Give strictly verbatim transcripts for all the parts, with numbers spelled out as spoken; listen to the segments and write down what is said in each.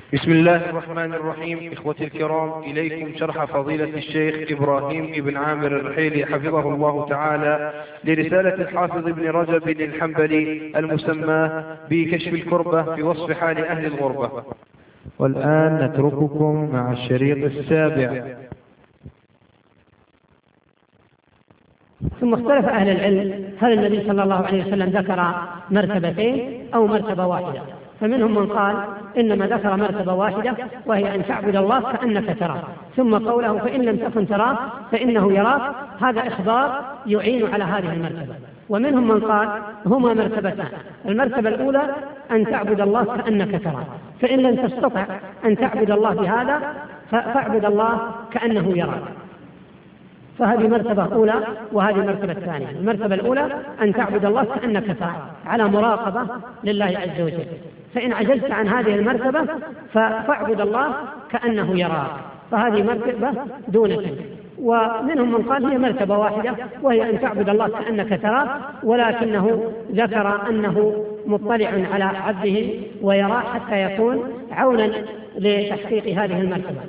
بسم الله الرحمن الرحيم. إخوتي الكرام، إليكم شرح فضيلة الشيخ إبراهيم ابن عامر الرحيلي حفظه الله تعالى لرسالة الحافظ ابن رجب الحنبلي المسمى بكشف الكربة في وصف حال أهل الغربة. والآن نترككم مع الشريط السابع. ثم اختلف أهل العلم هل النبي صلى الله عليه وسلم ذكر مرتبتين أو مرتبة واحدة، فمنهم من قال إنما ذكر مرتبة واحدة وهي أن تعبد الله كأنك تراه، ثم قوله فإن لم تكن تراه فإنه يراك، هذا إخبار يعين على هذه المرتبة. ومنهم من قال هما مرتبتان، المرتبة الأولى أن تعبد الله كأنك تراه، فإن لم تستطع أن تعبد الله بهذا فاعبد الله كأنه يراك، فهذه مرتبة أولى وهذه مرتبة ثانية. المرتبة الأولى أن تعبد الله كأنك تراه على مراقبة لله عز وجل، فإن عجزت عن هذه المرتبة فاعبد الله كأنه يراك، فهذه مرتبة دون تلك. ومنهم من قال هي مرتبة واحدة وهي أن تعبد الله كأنك تراه، ولكنه ذكر أنه مطلع على عبده ويراه حتى يكون عونا لتحقيق هذه المرتبة.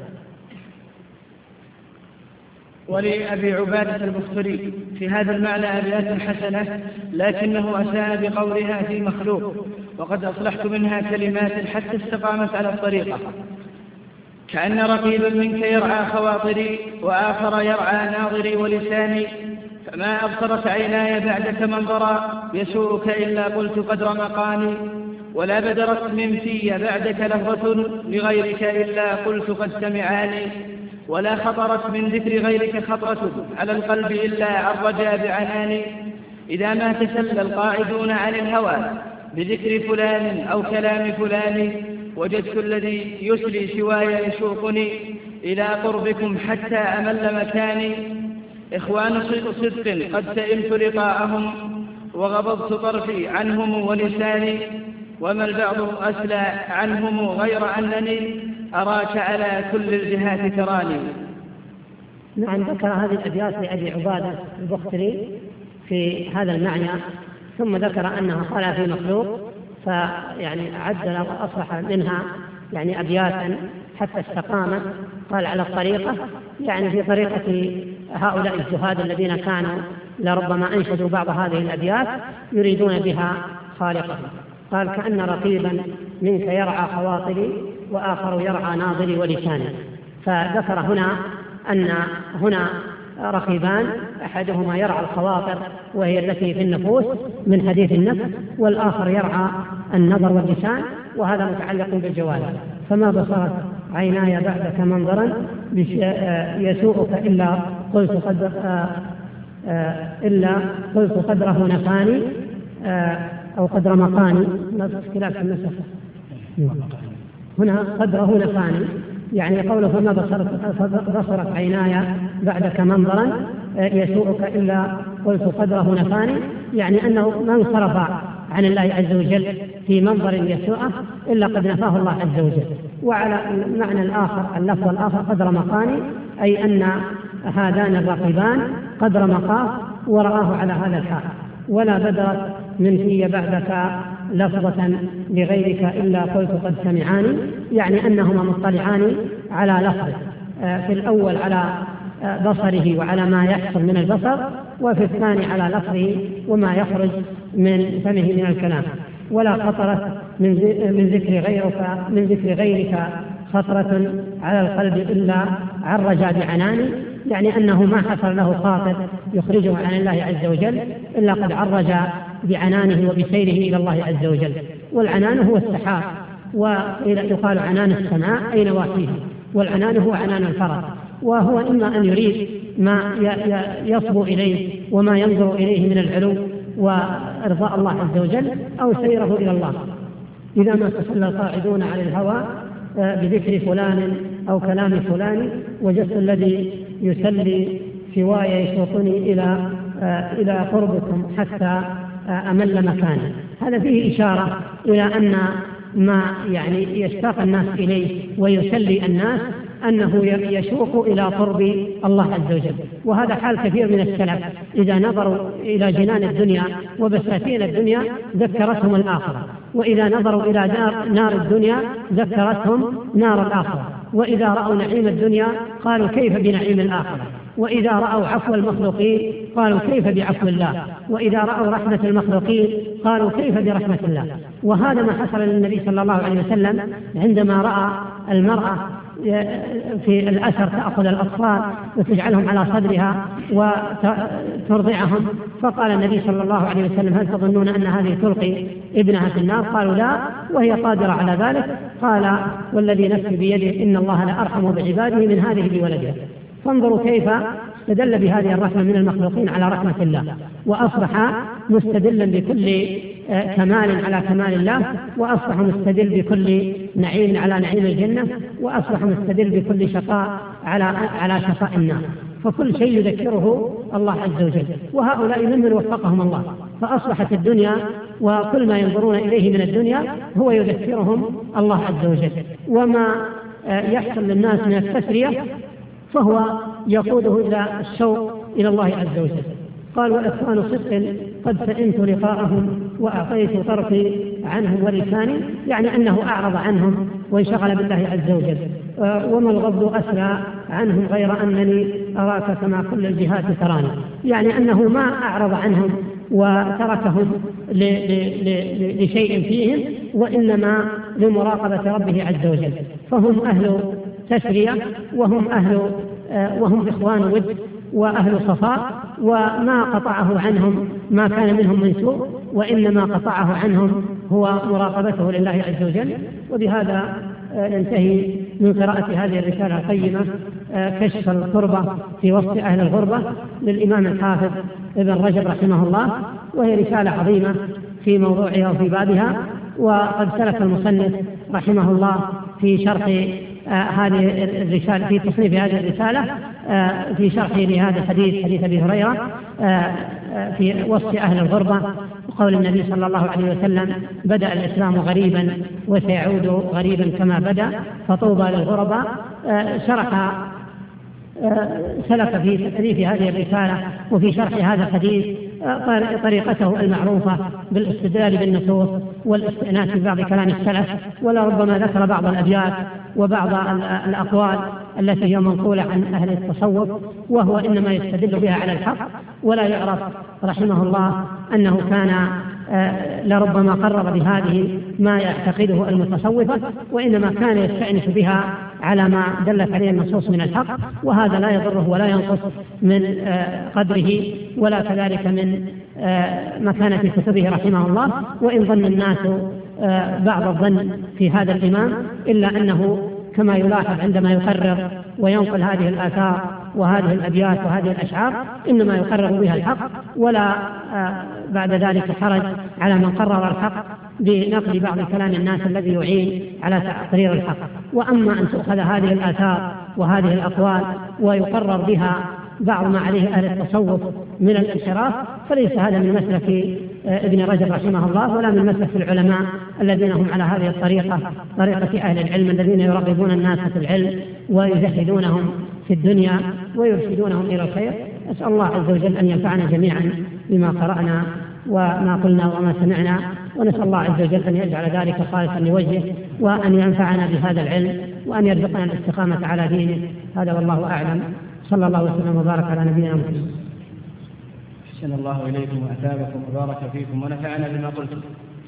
ولأبي عبادة البختري في هذا المعنى أبيات حسنة، لكنه أساء بقولها في مخلوق، وقد أصلحت منها كلمات حتى استقامت على الطريقة. كأن رقيبا منك يرعى خواطري وآخر يرعى ناظري ولساني، فما أبصرت عيناي بعدك منظرا يسوءك إلا قلت قدر مقامي، ولا بدرت من في بعدك لفظة لغيرك إلا قلت قد سمعاني، ولا خطرت من ذكر غيرك خطرة على القلب إلا عرجا بعناني. إذا ما تسلى القاعدون عن الهوى بذكر فلان أو كلام فلان، وجدت الذي يسلي سواي يشوقني إلى قربكم حتى أمل مكاني. إخوان صدق قد سئمت لقاءهم وغضضت طرفي عنهم ولساني، وما البعض أسلى عنهم غير أنني أراك على كل الجهات تراني. نعم، ذكر هذه الأبيات لأبي عبادة البختري في هذا المعنى، ثم ذكر أنها قال في مخلوق، فيعني عدل وأصلح منها يعني أبياتا حتى استقامت. قال على الطريقة، يعني في طريقة هؤلاء الزهاد الذين كانوا لربما أنشدوا بعض هذه الأبيات يريدون بها خالقهم. قال كأن رقيبا منك يرعى خواطري وآخر يرعى ناظري ولساني، فذكر هنا أن هنا رقيبان، أحدهما يرعى الخواطر وهي التي في النفوس من حديث النفس، والآخر يرعى النظر واللسان، وهذا متعلق بالجوارح. فما بصرت عيناي بعدك منظرا يسوءك إلا قلت قدر إلا قلت قدره نفاني أو قدر مقاني، نفس خلاف النسخ هنا قدره نفاني، يعني قوله فما بصرت, بصرت عيناي بعدك منظرا يسوءك إلا قلت قدره نفاني، يعني أنه ما انصرف عن الله عز وجل في منظر يسوءه إلا قد نفاه الله عز وجل. وعلى المعنى الآخر اللفظ الآخر قدر مقاني، أي أن هذان الرقيبان قدر مقاه ورآه على هذا الحال. ولا بدرت من في بعدك لفظة لغيرك إلا قلت قد سمعاني، يعني أنهما مطلعان على لفظه، في الأول على بصره وعلى ما يحصل من البصر، وفي الثاني على لفظه وما يخرج من فمه من الكلام. ولا خطرت من ذكر غيرك من ذكر غيرك خطرة على القلب إلا عرج بعنان، يعني أنه ما حصل له خاطر يخرجه عن الله عز وجل إلا قد عرج بعنانه وبسيره إلى الله عز وجل. والعنان هو السحاب، ويقال عنان السماء أي نواحيها، والعنان هو عنان الفرس، وهو إما أن يريد ما يصبو إليه وما ينظر إليه من العلو وإرضاء الله عز وجل، أو سيره إلى الله. إذا ما تسلى القاعدون على الهوى بذكر فلان أو كلام فلان، وجدت الذي يسلي سواي يشوقني إلى إلى قربكم حتى أمل مكانه. هذا فيه إشارة إلى أن ما يعني يشتاق الناس إليه ويسلي الناس أنه يشوق إلى قرب الله عز وجل. وهذا حال كثير من السلف إذا نظروا إلى جنان الدنيا وبساتين الدنيا ذكرتهم الآخرة، وإذا نظروا إلى نار, نار الدنيا ذكرتهم نار الآخرة، وإذا رأوا نعيم الدنيا قالوا كيف بنعيم الآخرة، وإذا رأوا عفو المخلوقين قالوا كيف بعفو الله، وإذا رأوا رحمة المخلوقين قالوا كيف برحمة الله. وهذا ما حصل للنبي صلى الله عليه وسلم عندما رأى المرأة في الأسر تأخذ الأطفال وتجعلهم على صدرها وترضعهم، فقال النبي صلى الله عليه وسلم هل تظنون أن هذه تلقي ابنها في النار؟ قالوا لا وهي قادرة على ذلك. قال والذي نفسي بيده إن الله لأرحم بعباده من هذه بولدها. فانظروا كيف استدل بهذه الرحمة من المخلوقين على رحمة الله، وأصبح مستدلا بكل كمال على كمال الله، وأصبح مستدل بكل نعيم على نعيم الجنة، وأصبح مستدل بكل شقاء على على شقاء النار. فكل شيء يذكره الله عز وجل، وهؤلاء ممن وفقهم الله، فأصبحت الدنيا وكل ما ينظرون إليه من الدنيا هو يذكرهم الله عز وجل. وما يحصل للناس من التسرية فهو يقوده إلى الشوق إلى الله عز وجل. قال وإخوان صدق قد سئمت لقاءهم وأعطيت طرفي عنهم ولساني، يعني أنه أعرض عنهم وانشغل بالله عز وجل. وما الغض أسرى عنهم غير أنني أراك كما كل الجهات تراني، يعني أنه ما أعرض عنهم وتركهم لشيء فيهم، وإنما لمراقبة ربه عز وجل. فهم أهل تسرية، وهم أهل وهم إخوان ود وأهل صفاء، وما قطعه عنهم ما كان منهم من سوء، وإنما قطعه عنهم هو مراقبته لله عز وجل. وبهذا ننتهي من قراءة هذه الرسالة القيمة كشف القربة في وسط أهل الغربة للإمام الحافظ ابن رجب رحمه الله، وهي رسالة عظيمة في موضوعها وفي بابها. وقد سلك المصنف رحمه الله في شرح آه هذه الرسالة في تصنيف هذه الرسالة آه في شرحه لهذا الحديث حديث أبي هريرة آه آه في وصف أهل الغربة، وقول النبي صلى الله عليه وسلم بدأ الإسلام غريبا وسيعود غريبا كما بدأ فطوبى للغرباء. آه شرح سلك في تأليف هذه الرسالة وفي شرح هذا الحديث طريقته المعروفة بالاستدلال بالنصوص والاستئناس ببعض كلام السلف، ولربما ذكر بعض الأبيات وبعض الأقوال التي هي منقولة عن أهل التصوف، وهو إنما يستدل بها على الحق، ولا يعرف رحمه الله أنه كان لربما قرر بهذه ما يعتقده المتصوفة، وإنما كان يستأنس بها على ما دلت عليه النصوص من الحق، وهذا لا يضره ولا ينقص من قدره ولا كذلك من مكانة كتبه رحمه الله. وإن ظن الناس بعض الظن في هذا الإمام، إلا أنه كما يلاحظ عندما يقرر وينقل هذه الآثار وهذه الأبيات وهذه الأشعار إنما يقرر بها الحق، ولا بعد ذلك حرج على من قرر الحق بنقل بعض كلام الناس الذي يعين على تقرير الحق. وأما أن تؤخذ هذه الآثار وهذه الأقوال ويقرر بها بعض ما عليه أهل التصوف من الانحراف، فليس هذا من مسلك ابن رجب رحمه الله، ولا من مسلك العلماء الذين هم على هذه الطريقة، طريقة أهل العلم الذين يرغبون الناس في العلم ويزهدونهم في الدنيا ويرشدونهم إلى الخير. أسأل الله عز وجل أن ينفعنا جميعا بما قرأنا وما قلنا وما سمعنا، ونسأل الله عز وجل أن يجعل ذلك خالصا لوجهه، وأن ينفعنا بهذا العلم، وأن يرزقنا الاستقامة على دينه. هذا والله أعلم. صلى الله وسلم وبارك على نبينا محمد. أحسن الله إليكم وأثابكم وبارك فيكم ونفعنا بما قلتم.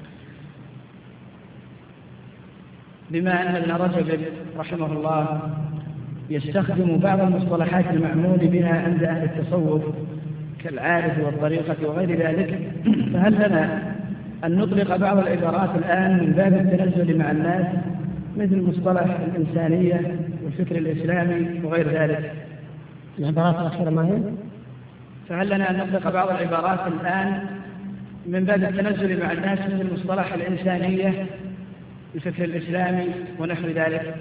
بما أن ابن رجب رحمه الله يستخدم بعض المصطلحات المعمول بها عند أهل التصوف كالعارف والطريقة وغير ذلك، فهل لنا أن نطلق بعض العبارات الآن من باب التنزل مع الناس، مثل مصطلح الإنسانية والفكر الإسلامي وغير ذلك؟ العبارات الأخيرة ما هي؟ فهل لنا أن نطلق بعض العبارات الآن من باب التنزل مع الناس، مثل مصطلح الإنسانية الفكر الإسلامي ونحو ذلك؟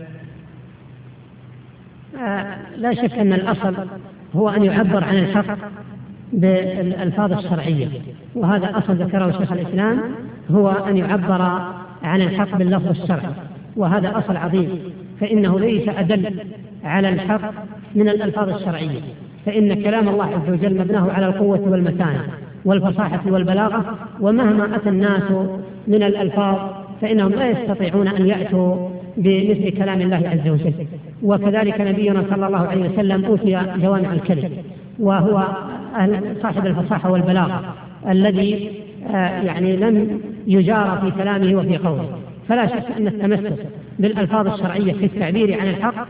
آه لا شك أن الأصل هو أن يعبر عن الحق بالألفاظ الشرعية، وهذا أصل ذكره شيخ الإسلام، هو أن يعبر عن الحق باللفظ الشرعي، وهذا أصل عظيم، فإنه ليس أدل على الحق من الألفاظ الشرعية، فإن كلام الله عز وجل مبناه على القوة والمتانة والفصاحة والبلاغة، ومهما أتى الناس من الألفاظ فإنهم لا يستطيعون أن يأتوا بمثل كلام الله عز وجل. وكذلك نبينا صلى الله عليه وسلم أوتي جوامع الكلم، وهو صاحب الفصاحة والبلاغة الذي يعني لم يجار في كلامه وفي قوله. فلا شك أن التمسك بالألفاظ الشرعية في التعبير عن الحق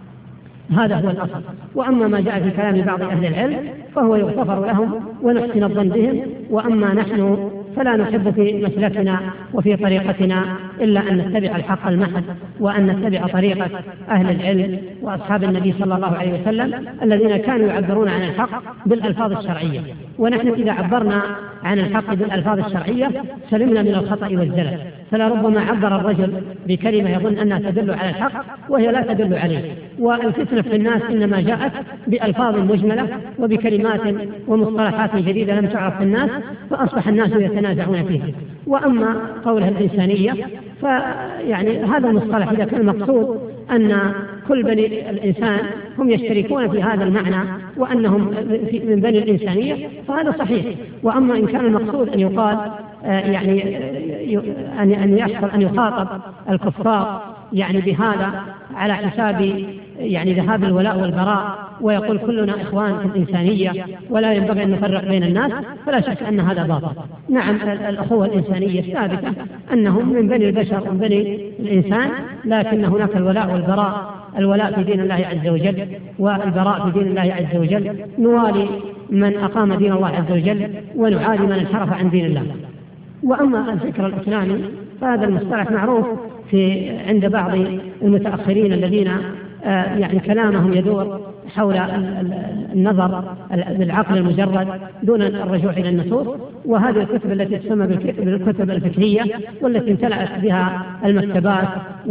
هذا هو الأصل. وأما ما جاء في كلام بعض أهل العلم فهو يغتفر لهم ونحسن الظن بهم، وأما نحن فلا نحب في مسلكنا وفي طريقتنا إلا أن نتبع الحق المحض، وأن نتبع طريقة أهل العلم وأصحاب النبي صلى الله عليه وسلم الذين كانوا يعبرون عن الحق بالألفاظ الشرعية. ونحن إذا عبرنا عن الحق بالألفاظ الشرعية سلمنا من الخطأ والزلل. فلا ربما عبر الرجل بكلمة يظن أنها تدل على الحق وهي لا تدل عليه. والفتنة في الناس إنما جاءت بألفاظ مجملة وبكلمات ومصطلحات جديدة لم تعرف في الناس، فأصبح الناس يتنازعون فيها. وأما قولها الإنسانية فيعني هذا المصطلح إذا كان المقصود أن كل بني الإنسان هم يشتركون في هذا المعنى وأنهم من بني الإنسانية فهذا صحيح. وأما إن كان المقصود أن يقال يعني أن يحصل أن يخاطب الكفار يعني بهذا على حساب يعني ذهاب الولاء والبراء ويقول كلنا إخوان في الإنسانية ولا ينبغي أن نفرق بين الناس، فلا شك أن هذا باطل. نعم الأخوة الإنسانية ثابتة أنهم من بني البشر من بني الإنسان، لكن هناك الولاء والبراء، الولاء في دين الله عز وجل والبراء في دين الله عز وجل. نوالي من أقام دين الله عز وجل ونعادي من انحرف عن دين الله. وأما الفكر الإسلامي فهذا المصطلح معروف في عند بعض المتأخرين الذين يعني كلامهم يدور حول النظر بالعقل المجرد دون الرجوع إلى النصوص. وهذه الكتب التي تسمى بالكتب الفكرية والتي امتلأت بها المكتبات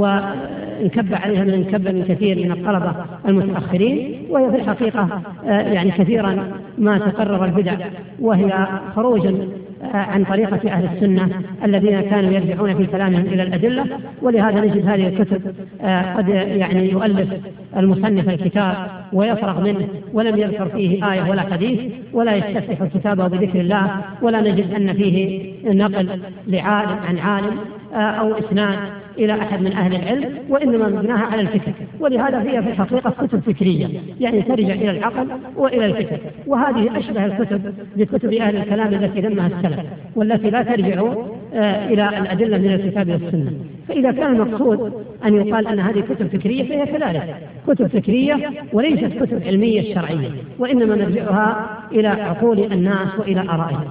وانكب عليها من انكب من كثير من الطلبة المتأخرين، وهي في الحقيقة يعني كثيرا ما تقرر البدع، وهي خروج عن طريقة أهل السنة الذين كانوا يرجعون في كلامهم إلى الأدلة. ولهذا نجد هذه الكتب قد يعني يؤلف المصنف الكتاب ويفرغ منه ولم يذكر فيه آية ولا حديث ولا يستفتح كتابه بذكر الله، ولا نجد أن فيه نقل لعالم عن عالم أو إسناد إلى أحد من أهل العلم، وإنما مبناها على الفكر. ولهذا هي في الحقيقة كتب فكرية يعني ترجع إلى العقل وإلى الفكر. وهذه أشبه الكتب بكتب أهل الكلام التي ذمها السلف والتي لا ترجع إلى الأدلة من الكتاب والسنة. فإذا كان المقصود أن يقال أن هذه كتب فكرية فهي كذلك كتب فكرية وليست كتب علمية شرعية، وإنما نرجعها إلى عقول الناس وإلى آرائهم.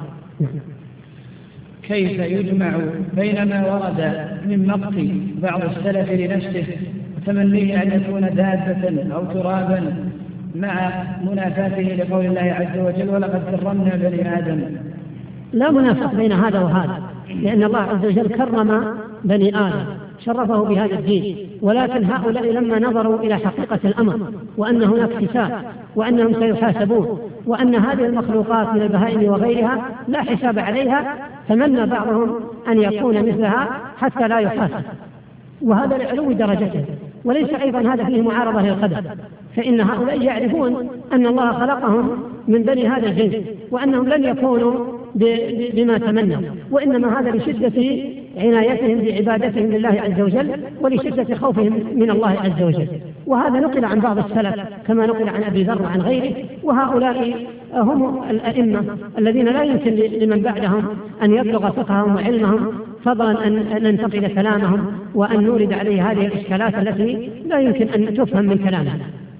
كيف يجمع بين ما ورد من مقت بعض السلف لنفسه وتمنيه أن يكون دابة أو ترابا مع منافاته لقول الله عز وجل ولقد كرمنا بني آدم؟ لا منافاة بين هذا وهذا، لأن الله عز وجل كرم بني آدم شرفه بهذا الدين، ولكن هؤلاء لما نظروا إلى حقيقة الأمر وأن هناك حساب وأنهم سيحاسبون وأن هذه المخلوقات من البهائم وغيرها لا حساب عليها، تمنى بعضهم أن يكون مثلها حتى لا يحاسب، وهذا لعلو درجته. وليس أيضا هذا فيه معارضة للقدر، فإن هؤلاء يعرفون أن الله خلقهم من بني هذا الجنس وأنهم لن يكونوا بما تمنوا، وإنما هذا لشدة عنايتهم بعبادتهم لله عز وجل ولشدة خوفهم من الله عز وجل. وهذا نقل عن بعض السلف كما نقل عن أبي ذر وعن غيره، وهؤلاء هم الأئمة الذين لا يمكن لمن بعدهم أن يبلغ فقههم وعلمهم، فضلا أن ننتقل كلامهم وأن نورد عليه هذه الإشكالات التي لا يمكن أن تفهم من كلامهم.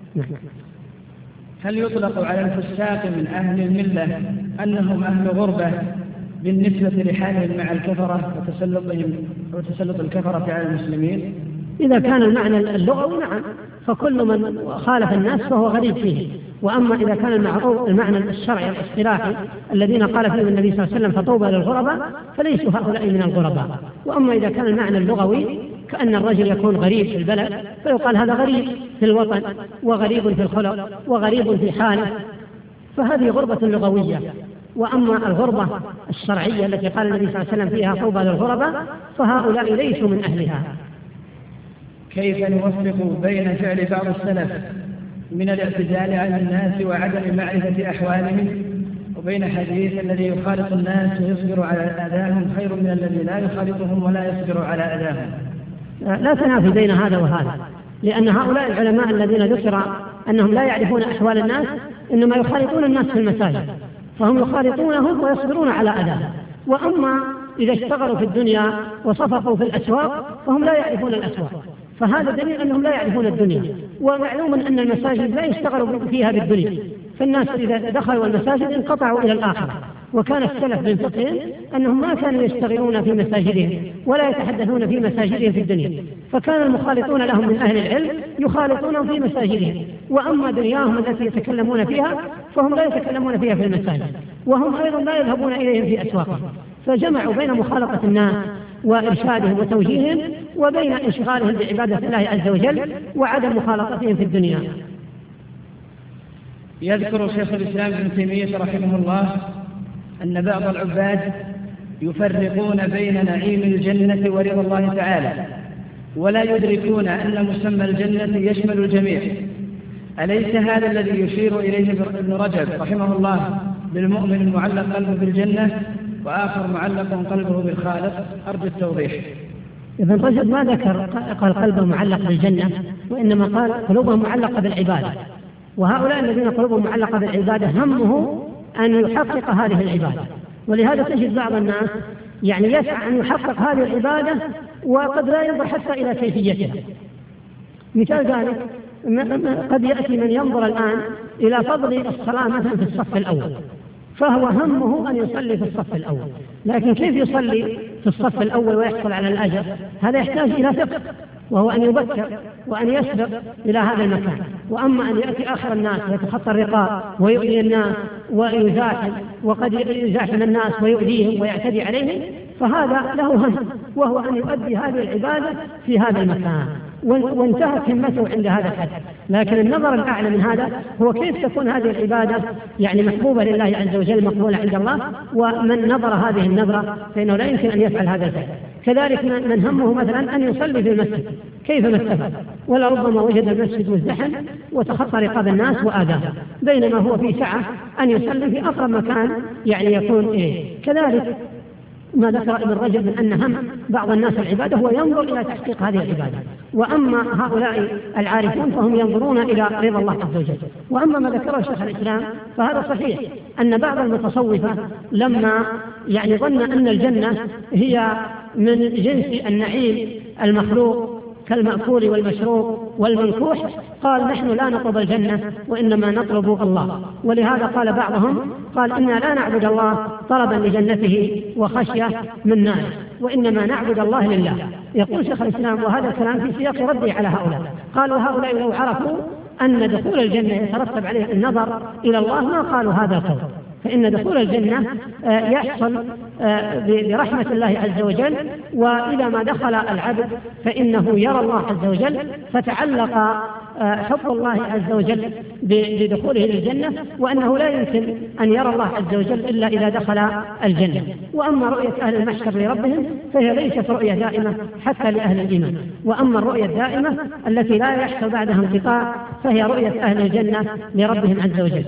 هل يطلق على الفساق من أهل الملة أنهم أهل غربة بالنسبة لحالهم مع الكفرة وتسلطهم وتسلط الكفرة على المسلمين؟ إذا كان المعنى اللغوي نعم، فكل من خالف الناس فهو غريب فيه. وأما إذا كان المعروف المعنى الشرعي الاصطلاحي الذين قال فيهم النبي صلى الله عليه وسلم فطوبى للغرباء فليسوا هؤلاء من الغرباء. وأما إذا كان المعنى اللغوي كأن الرجل يكون غريب في البلد فيقال هذا غريب في الوطن وغريب في الخلق وغريب في حاله، فهذه غربة لغوية. وأما الغربة الشرعية التي قال النبي صلى الله عليه وسلم فيها طوبى للغرباء فهؤلاء ليسوا من أهلها. كيف نوفق بين فعل بعض السلف من الاعتدال على الناس وعدم معرفة أحوالهم وبين حديث الذي يخالط الناس ويصبر على أذاهم خير من الذي لا يخالطهم ولا يصبر على أذاهم. لا تنافي بين هذا وهذا، لأن هؤلاء العلماء الذين ذكر أنهم لا يعرفون أحوال الناس إنما يخالطون الناس في المساجد، فهم يخالطونهم ويصبرون على أذاهم. وأما إذا اشتغلوا في الدنيا وصفقوا في الأسواق فهم لا يعرفون الأسواق، فهذا دليل أنهم لا يعرفون الدنيا. ومعلوم أن المساجد لا يشتغلوا فيها بالدنيا، فالناس إذا دخلوا المساجد انقطعوا إلى الآخرة. وكان السلف من فقههم أنهم ما كانوا يشتغلون في مساجدهم ولا يتحدثون في مساجدهم في الدنيا، فكان المخالطون لهم من أهل العلم يخالطونهم في مساجدهم. وأما دنياهم التي يتكلمون فيها فهم لا يتكلمون فيها في المساجد، وهم أيضا لا يذهبون إليهم في أسواقهم. فجمعوا بين مخالطة الناس وإرشادهم وتوجيههم وبين انشغالهم بعبادة الله عز وجل وعدم مخالطتهم في الدنيا. يذكر شيخ الإسلام ابن تيمية رحمه الله أن بعض العباد يفرقون بين نعيم الجنة ورضا الله تعالى، ولا يدركون أن مسمى الجنة يشمل الجميع. أليس هذا الذي يشير إليه ابن رجب رحمه الله بالمؤمن المعلق قلبه بالجنة وآخر معلق قلبه بالخالق؟ أرجو التوضيح. ابن رجب ما ذكر قال قلبه معلق بالجنة، وإنما قال قلوبهم معلقة بالعبادة. وهؤلاء الذين قلوبهم معلقة بالعبادة همه أن يحقق هذه العبادة، ولهذا تجد بعض الناس يعني يسعى أن يحقق هذه العبادة وقد لا ينظر حتى إلى كيفيتها. مثال ذلك قد يأتي من ينظر الآن إلى فضل الصلاة مثلا في الصف الأول، فهو همه أن يصلي في الصف الأول، لكن كيف يصلي في الصف الأول ويحصل على الأجر؟ هذا يحتاج إلى فقه، وهو أن يبكر وأن يسبق إلى هذا المكان. وأما أن يأتي آخر الناس ويتخطى الرقاب ويؤذي الناس ويزاحم، وقد يزاحم الناس ويؤذيهم ويعتدي عليهم، فهذا له هم، وهو أن يؤدي هذه العبادة في هذا المكان، وانتهت همته عند هذا الحد. لكن النظر الأعلى من هذا هو كيف تكون هذه العبادة يعني محبوبة لله عز وجل مقبولة عند الله، ومن نظر هذه النظرة فإنه لا يمكن أن يفعل هذا الفعل. كذلك من همه مثلا أن يصلي في المسجد كيف ما استفاد، ولا ربما وجد المسجد مزدحم وتخطى رقاب الناس وآدابه، بينما هو في سعة أن يصلي في أقرب مكان يعني يكون إيه. كذلك ما ذكر ابن رجب من أن هم بعض الناس العبادة هو ينظر إلى تحقيق هذه العبادة، وأما هؤلاء العارفون فهم ينظرون إلى رضا الله عز وجل. وأما ما ذكره شيخ الإسلام فهذا صحيح، أن بعض المتصوفة لما يعني ظن أن الجنة هي من جنس النعيم المخلوق كالمأكول والمشروب والمنكوح، قال نحن لا نطلب الجنة وإنما نطلب الله. ولهذا قال بعضهم قال إنا لا نعبد الله طلبا لجنته وخشية من نار، وإنما نعبد الله لله. يقول شيخ الإسلام وهذا الكلام في سياق رده على هؤلاء، قال وهؤلاء لو عرفوا أن دخول الجنة يترتب عليه النظر إلى الله ما قالوا هذا القول، فإن دخول الجنة يحصل برحمة الله عز وجل، وإذا ما دخل العبد فإنه يرى الله عز وجل، فتعلق حب الله عز وجل بدخوله للجنة، وأنه لا يمكن أن يرى الله عز وجل إلا إذا دخل الجنة. وأما رؤية أهل المحشر لربهم فهي ليست رؤية دائمة حتى لأهل الإيمان، وأما الرؤية الدائمة التي لا يحصل بعدها انقطاع فهي رؤية أهل الجنة لربهم عز وجل.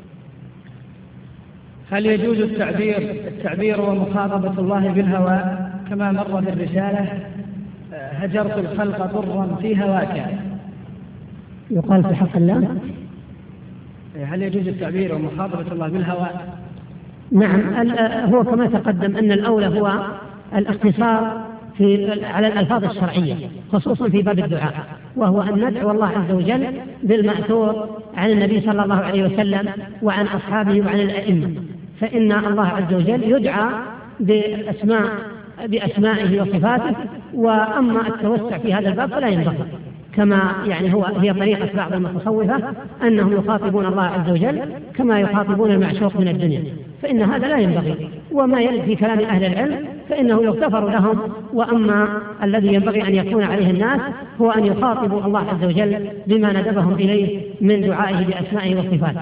هل يجوز التعبير التعبير ومخاطبة الله بالهوى كما مر في الرسالة هجرت الخلق ضرا في هواك؟ يقال في حق الله هل يجوز التعبير ومخاطبة الله بالهوى؟ نعم، هو كما تقدم أن الأولى هو الاقتصار في على الألفاظ الشرعية خصوصا في باب الدعاء، وهو أن ندعو الله عز وجل بالمأثور عن النبي صلى الله عليه وسلم وعن أصحابه وعن الأئمة، فإن الله عز وجل يدعى بأسماء بأسمائه وصفاته. وأما التوسع في هذا الباب فلا ينبغي، كما يعني هو هي طريقة بعض المتصوفة أنهم يخاطبون الله عز وجل كما يخاطبون المعشوق من الدنيا، فإن هذا لا ينبغي. وما يرد في كلام أهل العلم فإنه يغتفر لهم، وأما الذي ينبغي أن يكون عليه الناس هو أن يخاطبوا الله عز وجل بما ندبهم إليه من دعائه بأسمائه وصفاته.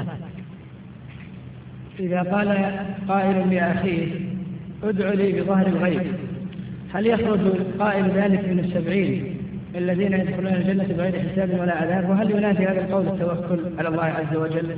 إذا قال قائل لأخيه ادع لي بظهر الغيب، هل يخرج قائل ذلك من السبعين الذين يدخلون الجنة بغير حساب ولا عذاب؟ وهل ينافي هذا القول التوكل على الله عز وجل؟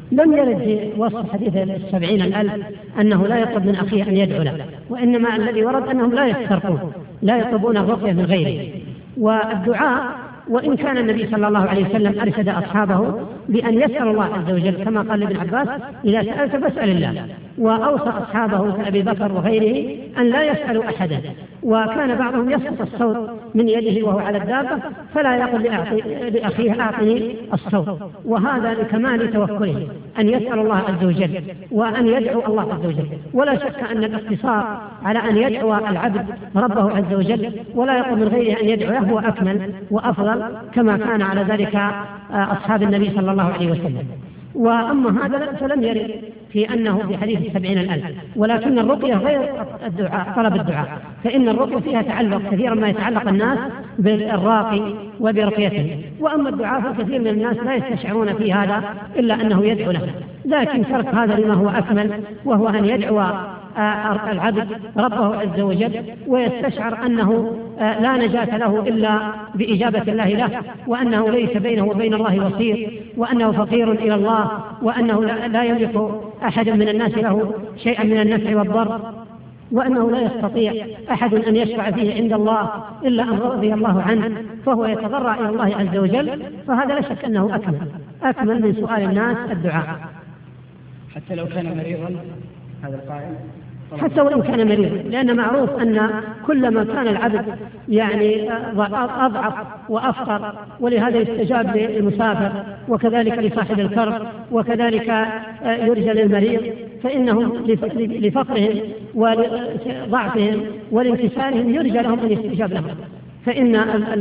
لم يرد في وصف حديث السبعين الألف أنه لا يطلب من أخيه أن يدعو له، وإنما الذي ورد أنهم لا يسترقون، لا يطلبون الرقية من غيره. والدعاء، وإن كان النبي صلى الله عليه وسلم أرشد أصحابه بأن يسأل الله عز وجل كما قال لابن عباس: إذا سألت فاسأل الله. وأوصى أصحابه كأبي بكر وغيره أن لا يسألوا أحدا، وكان بعضهم يسقط الصوت من يده وهو على الدابة فلا يقل لأخيه: أعطني الصوت. وهذا لكمال توكله أن يسأل الله عز وجل وأن يدعو الله عز وجل. ولا شك أن الاقتصار على أن يدعو العبد ربه عز وجل ولا يقل من غيره أن يدعو هو أكمل وأفضل، كما كان على ذلك أصحاب النبي صلى الله عليه وسلم. وأما هذا فلم يرد في أنه في حديث السبعين الألف، ولكن الرقية غير الدعاء، طلب الدعاء، فإن الرقية فيها تعلق كثيرا ما يتعلق الناس بالراقي وبرقيته. وأما الدعاء فكثير من الناس لا يستشعرون في هذا إلا أنه يدعو له، لكن ترك هذا لما هو أكمل، وهو أن يدعو العبد ربه عز وجل ويستشعر أنه لا نجاة له إلا بإجابة الله له، وأنه ليس بينه وبين الله وصير، وأنه فقير إلى الله، وأنه لا يملك أحد من الناس له شيئا من النفع والضر، وأنه لا يستطيع أحد أن يشفع فيه عند الله إلا أن رضي الله عنه، فهو يتضرع إلى الله عز وجل. فهذا لا شك أنه أكمل أكمل من سؤال الناس الدعاء، حتى لو كان مريضا. هذا القائل حتى وإن كان مريضا، لأن معروف أن كلما كان العبد يعني أضعف وأفقر، ولهذا يستجاب للمسافر، وكذلك لصاحب الكرب، وكذلك يرجى للمريض، فإنهم لفقرهم وضعفهم ولانكسارهم يرجى لهم أن يستجاب لهم. فإن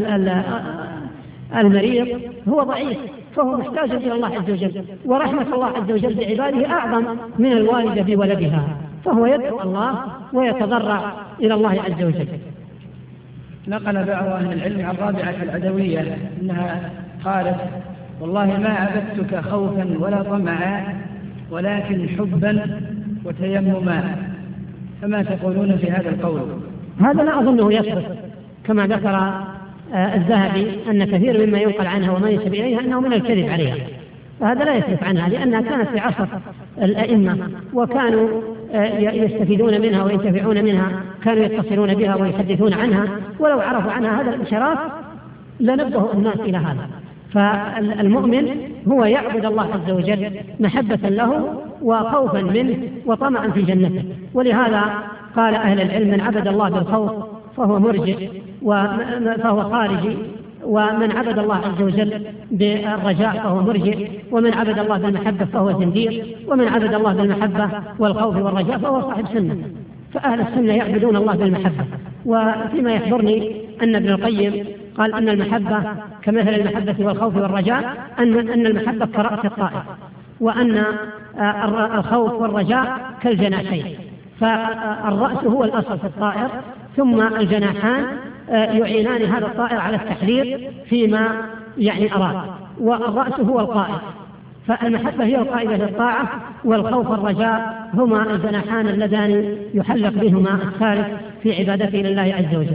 المريض هو ضعيف، فهو محتاج إلى الله عز وجل، ورحمة الله عز وجل بعباده أعظم من الوالدة بولدها، فهو يدعو الله ويتضرع إلى الله عز وجل. نقل بعض أهل العلم عن رابعة العدوية أنها قالت: والله ما عبدتك خوفا ولا طمعا ولكن حبا وتيمما. فما تقولون في هذا القول؟ هذا لا أظنه يصدق، كما ذكر الذهبي أن كثير مما ينقل عنها وما ينسب إليها أنه من الكذب عليها، فهذا لا يصدق عنها، لأنها كانت في عصر الأئمة وكانوا يستفيدون منها وينتفعون منها، كانوا يتصلون بها ويحدثون عنها، ولو عرفوا عنها هذا الانحراف لنبه الناس إلى هذا. فالمؤمن هو يعبد الله عز وجل محبة له وخوفا منه وطمعا في جنته، ولهذا قال أهل العلم: من عبد الله بالخوف فهو مرجئ فهو خارجي، ومن عبد الله عز وجل بالرجاء فهو مرجئ، ومن عبد الله بالمحبة فهو زنديق، ومن عبد الله بالمحبة والخوف والرجاء فهو صاحب سنة. فأهل السنة يعبدون الله بالمحبة. وفيما يحضرني أن ابن القيم قال أن المحبة كمثل المحبة والخوف والرجاء، أن أن المحبة كرأس الطائر، وأن الخوف والرجاء كالجناحين، فالرأس هو الأصل في الطائر، ثم الجناحان يعينان هذا الطائر على التحرير فيما يعني أراد، والرأس هو القائد. فالمحبة هي القائدة للطاعة، والخوف والرجاء هما الجناحان اللذان يحلق بهما السالك في عبادته لله عز وجل.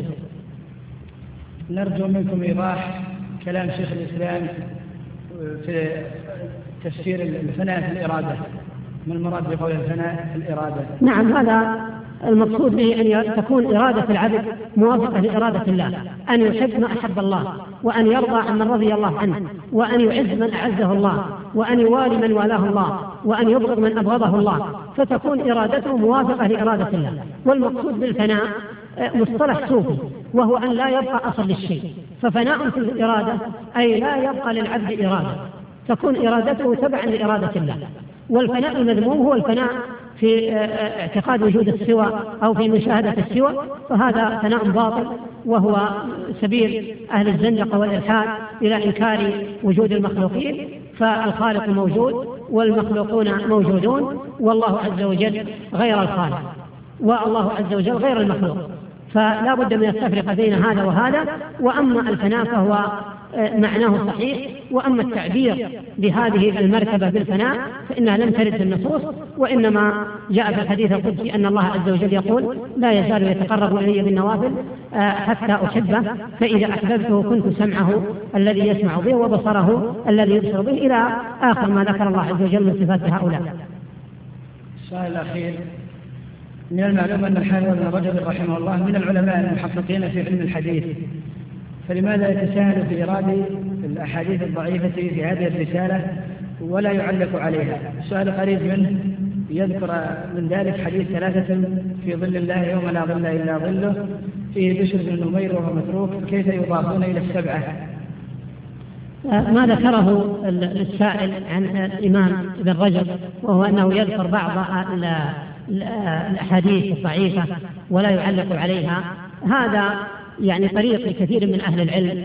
نرجو منكم إيضاح كلام شيخ الإسلام في تفسير الفناء في الإرادة. ما المراد بقول الفناء في الإرادة؟ نعم، هذا المقصود به أن تكون إرادة العبد موافقة لإرادة الله، أن يحب ما أحب الله، وأن يرضى عن من رضي الله عنه، وأن يعز من أعزه الله، وأن يوالي من والاه الله، وأن يبغض من أبغضه الله، فتكون إرادته موافقة لإرادة الله. والمقصود بالفناء مصطلح صوفي، وهو أن لا يبقى أصل للشيء، ففناء في الإرادة أي لا يبقى للعبد إرادة، تكون إرادته تبعا لإرادة الله. والفناء المذموم هو الفناء في اعتقاد وجود السوى أو في مشاهدة السوى، فهذا فناء باطل، وهو سبيل أهل الزندقة والإلحاد إلى إنكار وجود المخلوقين. فالخالق موجود والمخلوقون موجودون، والله عز وجل غير الخالق، والله عز وجل غير المخلوق، فلا بد من التفرقة بين هذا وهذا. وأما الفناء فهو معناه صحيح. وأما التعبير بهذه المرتبة بالفناء فإنها لم ترد في النصوص، وإنما جاء في الحديث القدسي أن الله عز وجل يقول: لا يزال يتقرب إلي بالنوافل حتى أحبه، فإذا أحببته كنت سمعه الذي يسمع به وبصره الذي يبصر به، إلى آخر ما ذكر الله عز وجل من صفات هؤلاء. السؤال الأخير: من المعلوم أن الحافظ ابن رجب رحمه الله من العلماء المحققين في علم الحديث، فلماذا يتساهل في إيراد الأحاديث الضعيفة في هذه الرسالة ولا يعلق عليها؟ السؤال قريب منه يذكر من ذلك حديث ثلاثة في ظل الله يوم لا ظل إلا ظله، فيه بشر بن نمير وهو متروك، كيف يضافون إلى السبعة؟ ما ذكره السائل عن الإمام ابن رجب وهو أنه يذكر بعض الأحاديث الضعيفة ولا يعلق عليها، هذا يعني طريق لكثير من أهل العلم،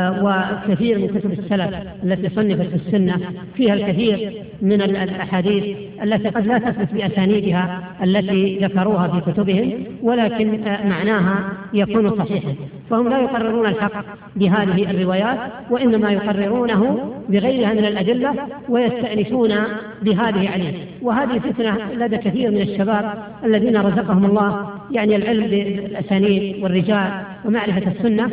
وكثير من كتب السلف التي صنفت في السنة فيها الكثير من الأحاديث التي قد لا تثبت بأسانيدها التي ذكروها في كتبهم، ولكن معناها يكون صحيحا، فهم لا يقررون الحق بهذه الروايات، وإنما يقررونه بغيرها من الأدلة ويستأنسون بهذه عليه. وهذه فتنة لدى كثير من الشباب الذين رزقهم الله يعني العلم بالأسانيد والرجال ومعرفة السنة،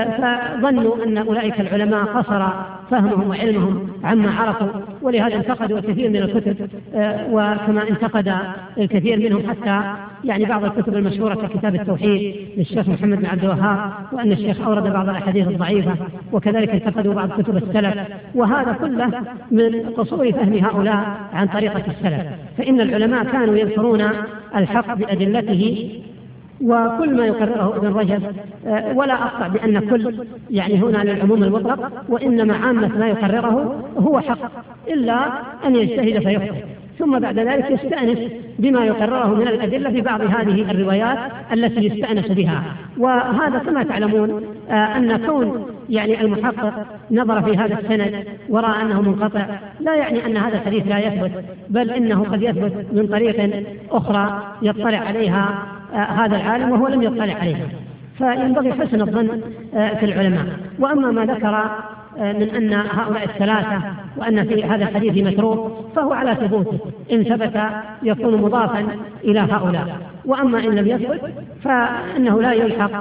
فظنوا أن أولئك العلماء قصر فهمهم وعلمهم عما عرفوا، ولهذا انتقدوا الكثير من الكتب، وكما انتقد الكثير منهم حتى يعني بعض الكتب المشهورة ككتاب التوحيد للشيخ محمد بن عبد الوهاب، وأن الشيخ أورد بعض الأحاديث الضعيفة، وكذلك انتقدوا بعض كتب السلف، وهذا كله من قصور فهم هؤلاء عن طريقة السلف. فإن العلماء كانوا يذكرون الحق بأدلته وكل ما يقرره ابن رجب، ولا أقطع بأن كل يعني هنا للعموم المطلق، وإنما عامة ما يقرره هو حق، إلا أن يجتهد فيخطئ، ثم بعد ذلك يستأنس بما يقرره من الأدلة في بعض هذه الروايات التي يستأنس بها. وهذا كما تعلمون أن كون يعني المحقق نظر في هذا السند ورأى أنه منقطع لا يعني أن هذا الحديث لا يثبت، بل إنه قد يثبت من طريق أخرى يطلع عليها هذا العالم وهو لم يطلع عليها، فينبغي حسن الظن في العلماء. وأما ما ذكر من أن هؤلاء الثلاثة وأن في هذا الحديث متروك فهو على ثبوته، إن ثبت يكون مضافا إلى هؤلاء، وأما إن لم يثبت فإنه لا يلحق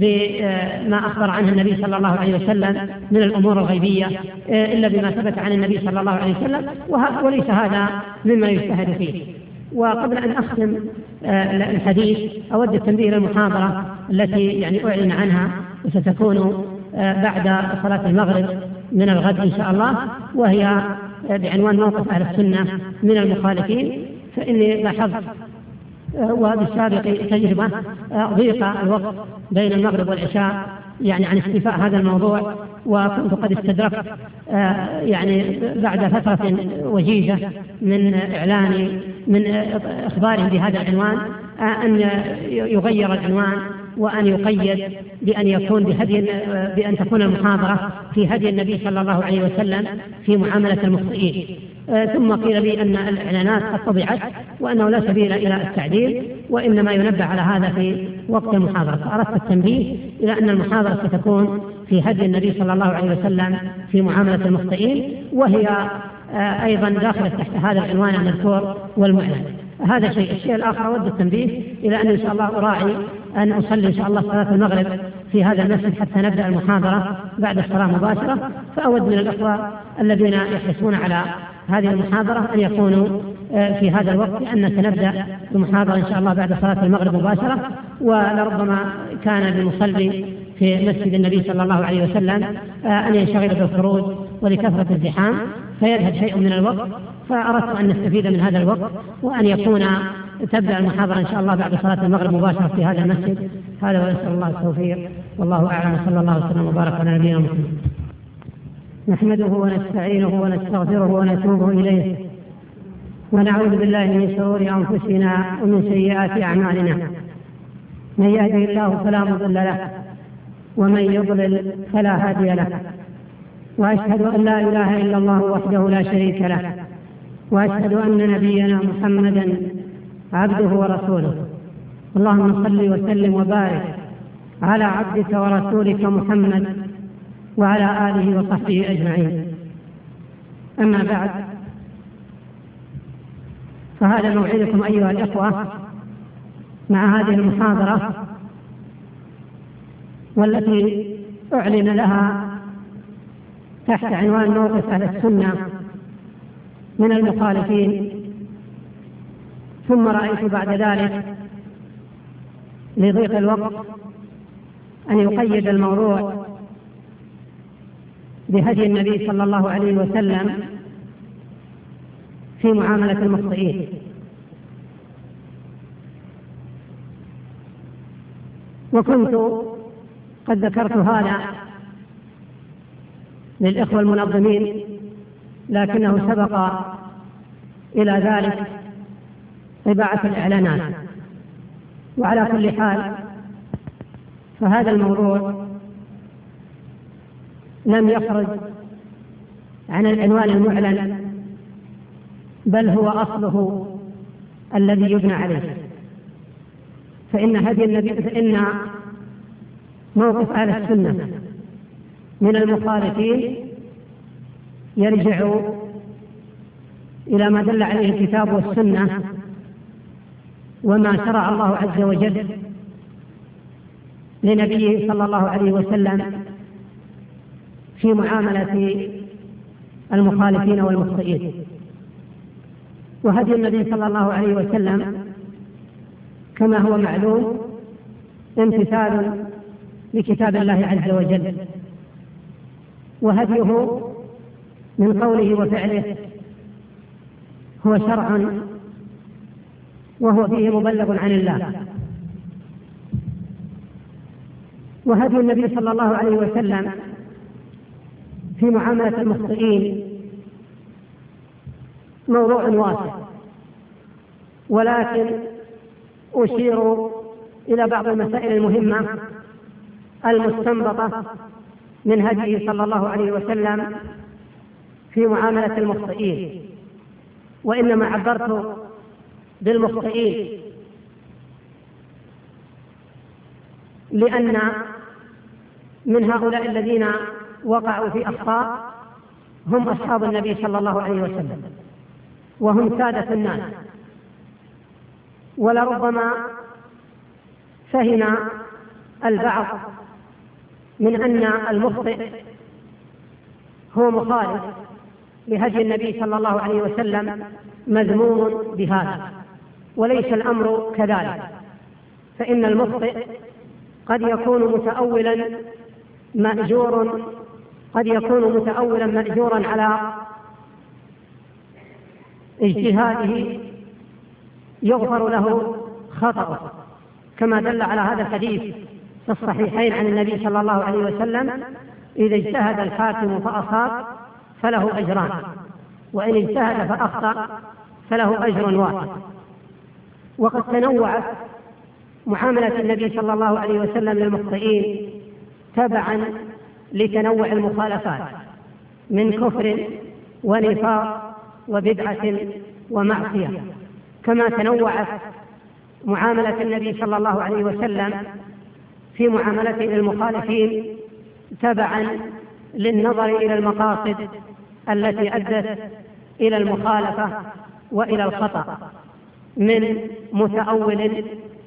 بما أخبر عنه النبي صلى الله عليه وسلم من الأمور الغيبية إلا بما ثبت عن النبي صلى الله عليه وسلم، وليس هذا مما يجتهد فيه. وقبل أن أختم الحديث أود التنبيه للمحاضرة التي يعني أعلن عنها وستكون بعد صلاة المغرب من الغد إن شاء الله، وهي بعنوان موقف أهل السنة من المخالفين. فإني لاحظت وبالسابق تجربة ضيق الوقت بين المغرب والعشاء يعني عن استيفاء هذا الموضوع، وكنت قد استدركت يعني بعد فترة وجيزة من إعلان من إخبارهم بهذا العنوان أن يغير العنوان وأن يقيد بأن يكون بهدي بأن تكون المحاضرة في هدي النبي صلى الله عليه وسلم في معاملة المخطئين. ثم قيل لي أن الإعلانات قد طبعت وأنه لا سبيل إلى التعديل، وإنما ينبه على هذا في وقت المحاضرة. فأردت التنبيه إلى أن المحاضرة ستكون في هدي النبي صلى الله عليه وسلم في معاملة المخطئين، وهي أيضا داخلة تحت هذا العنوان المذكور والمعلن. هذا شيء. الشيء الآخر أود التنبيه إلى أن إن شاء الله أراعي أن أصلي إن شاء الله صلاة المغرب في هذا المسجد حتى نبدأ المحاضرة بعد الصلاة مباشرة، فأود من الأخوة الذين يحرصون على هذه المحاضرة أن يكونوا في هذا الوقت، لأن سنبدأ المحاضرة إن شاء الله بعد صلاة المغرب مباشرة، ولربما كان للمصلي في مسجد النبي صلى الله عليه وسلم أن ينشغل بالخروج ولكثرة الزحام فيذهب شيء من الوقت، فأردت أن نستفيد من هذا الوقت وأن يكون تبدأ المحاضرة إن شاء الله بعد صلاة المغرب مباشرة في هذا المسجد. هذا ونسأل الله التوفيق، والله أعلم، صلى الله وسلم وبارك على نبينا محمد. نحمده ونستعينه ونستغفره ونتوب إليه، ونعوذ بالله من شرور أنفسنا ومن سيئات أعمالنا. من يهده الله فلا مضل له، ومن يضلل فلا هادي له، وأشهد أن لا إله إلا الله وحده لا شريك له، وأشهد أن نبينا محمدا عبده ورسوله. اللهم صل وسلم وبارك على عبدك ورسولك محمد وعلى آله وصحبه أجمعين. أما بعد، فهذا موعدكم أيها الإخوة مع هذه المحاضرة، والتي أعلن لها تحت عنوان موقف أهل السنة من المخالفين. ثم رأيت بعد ذلك لضيق الوقت أن يقيد الموضوع بهدي النبي صلى الله عليه وسلم في معاملة المخطئين. وكنت قد ذكرت هذا للإخوة المنظمين، لكنه سبق إلى ذلك طباعة الإعلانات. وعلى كل حال، فهذا الموضوع لم يخرج عن العنوان المعلن، بل هو أصله الذي يبنى عليه. فإن هدي النبي فإن موقف أهل السنة من المخالفين يرجع إلى ما دل عليه الكتاب والسنة، وما شرع الله عز وجل لنبيه صلى الله عليه وسلم في معاملة المخالفين والمخطئين. وهدي النبي صلى الله عليه وسلم كما هو معلوم امتثال لكتاب الله عز وجل، وهديه من قوله وفعله هو شرع، وهو فيه مبلغ عن الله. وهدي النبي صلى الله عليه وسلم في معاملة المخطئين موضوع واسع، ولكن أشير إلى بعض المسائل المهمة المستنبطة من هديه صلى الله عليه وسلم في معاملة المخطئين. وإنما عبرت بالمخطئين لأن من هؤلاء الذين وقعوا في أخطاء هم أصحاب النبي صلى الله عليه وسلم، وهم سادة الناس. ولربما فهم البعض من أن المخطئ هو مخالف لهدي النبي صلى الله عليه وسلم مذموم بهذا، وليس الأمر كذلك. فإن المخطئ قد يكون متأولا مأجور قد يكون متأولا مأجورا على اجتهاده يغفر له خطأه، كما دل على هذا الحديث في الصحيحين عن النبي صلى الله عليه وسلم: إذا اجتهد الحاكم فأصاب فله أجران، وإن اجتهد فأخطأ فله أجر واحد. وقد تنوعت معاملة النبي صلى الله عليه وسلم للمخطئين تبعا لتنوع المخالفات من كفر ونفاق وبدعة ومعصية، كما تنوعت معاملة النبي صلى الله عليه وسلم في معاملته للمخالفين تبعا للنظر إلى المقاصد التي أدت إلى المخالفة وإلى الخطأ من متأول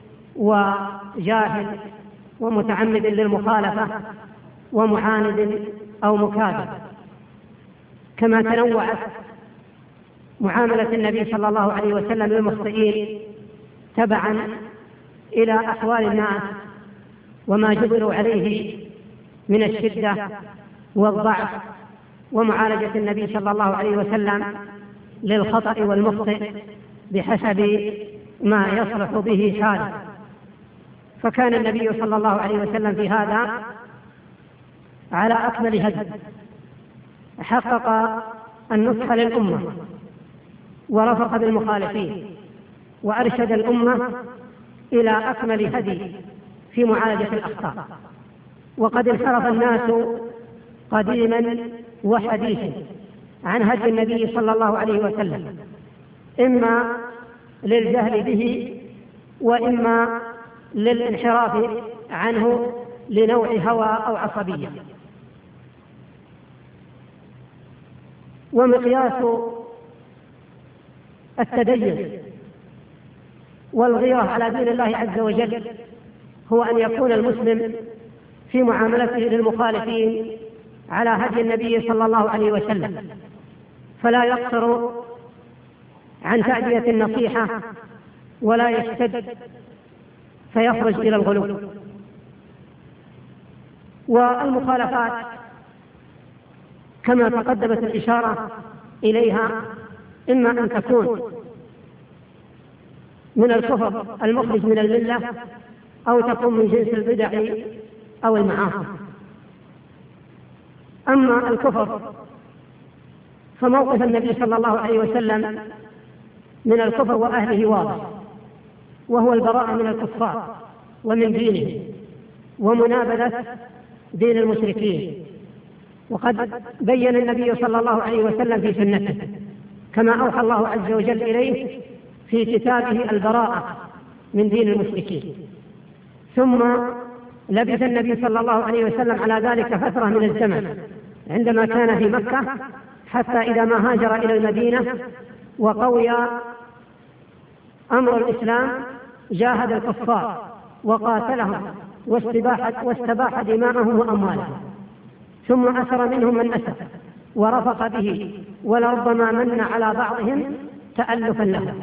وجاهل ومتعمد للمخالفة ومعاند أو مكابر. كما تنوعت معاملة النبي صلى الله عليه وسلم للمخطئين تبعا إلى أحوال الناس وما جبلوا عليه من الشدة والضعف، ومعالجة النبي صلى الله عليه وسلم للخطأ والمخطئ بحسب ما يصلح به حاله. فكان النبي صلى الله عليه وسلم في هذا على أكمل هدي، حقق النصح للأمة ورفق بالمخالفين وأرشد الأمة إلى أكمل هدي في معالجة الأخطاء. وقد انحرف الناس قديما وحديثا عن هدي النبي صلى الله عليه وسلم، إما للجهل به وإما للانحراف عنه لنوع هوى أو عصبية. ومقياس التدين والغيرة على دين الله عز وجل هو أن يكون المسلم في معاملته للمخالفين على هدي النبي صلى الله عليه وسلم، فلا يقصر عن تأدية النصيحة ولا يشتد فيخرج إلى الغلو. والمخالفات كما تقدمت الإشارة إليها إما أن تكون من الكفر المخرج من الملة أو تكون من جنس البدع أو المعاصي. أما الكفر فموقف النبي صلى الله عليه وسلم من الكفر وأهله واضح، وهو البراءة من الكفار ومن دينهم ومنابذة دين المشركين. وقد بين النبي صلى الله عليه وسلم في سنته كما أوحى الله عز وجل إليه في كتابه البراءة من دين المشركين. ثم لبث النبي صلى الله عليه وسلم على ذلك فترة من الزمن عندما كان في مكة، حتى إذا ما هاجر إلى المدينة وقوي أمر الإسلام جاهد الكفار وقاتلهم واستباح دماءهم وأموالهم، ثم أسر منهم من أسر ورفق به ولربما من على بعضهم تألفا لهم.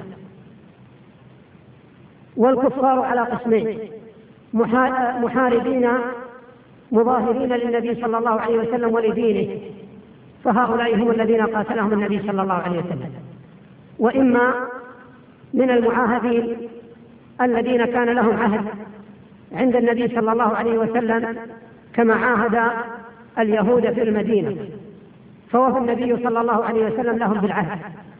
والكفار على قسمين: محاربين مظاهرين للنبي صلى الله عليه وسلم ولدينه، فهؤلاء هم الذين قاتلهم النبي صلى الله عليه وسلم، وإما من المعاهدين الذين كان لهم عهد عند النبي صلى الله عليه وسلم كما عاهد اليهود في المدينة، فوفى النبي صلى الله عليه وسلم لهم بالعهد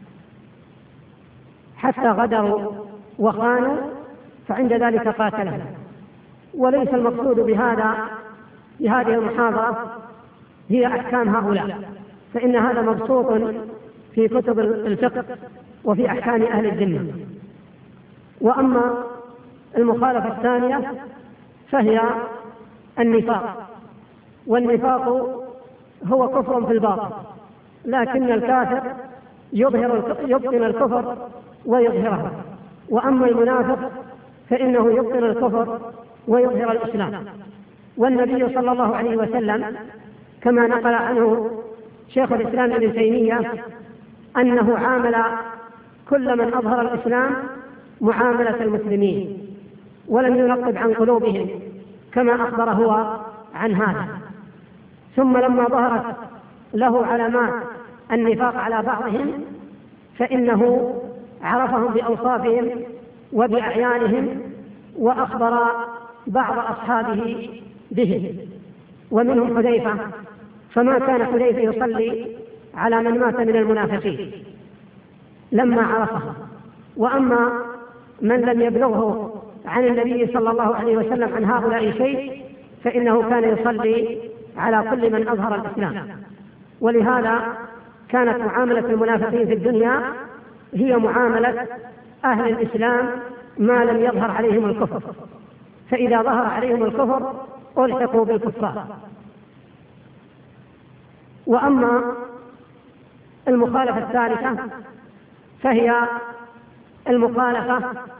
حتى غدروا وخانوا، فعند ذلك قاتلهم. وليس المقصود بهذا بهذه المحاضرة هي أحكام هؤلاء، فإن هذا مبسوط في كتب الفقه وفي أحكام أهل الذمة. وأما المخالفة الثانية فهي النفاق، والنفاق هو كفر في الباطن، لكن الكافر يظهر يبطن الكفر ويظهره، وأما المنافق فإنه يبطن الكفر ويظهر الإسلام. والنبي صلى الله عليه وسلم كما نقل عنه شيخ الإسلام ابن تيمية أنه عامل كل من أظهر الإسلام معاملة المسلمين ولم ينقب عن قلوبهم كما أخبر هو عن هذا. ثم لما ظهرت له علامات النفاق على بعضهم فإنه عرفهم بأوصافهم وبأعيانهم وأخبر بعض أصحابه به، ومنهم حذيفة، فما كان حذيفة يصلي على من مات من المنافقين لما عرفه. وأما من لم يبلغه عن النبي صلى الله عليه وسلم عن هؤلاء شيء فإنه كان يصلي على كل من أظهر الإسلام. ولهذا كانت معاملة المنافقين في الدنيا هي معاملة أهل الإسلام ما لم يظهر عليهم الكفر، فإذا ظهر عليهم الكفر ألحقوا بالكفار. وأما المخالفة الثالثة فهي المخالفة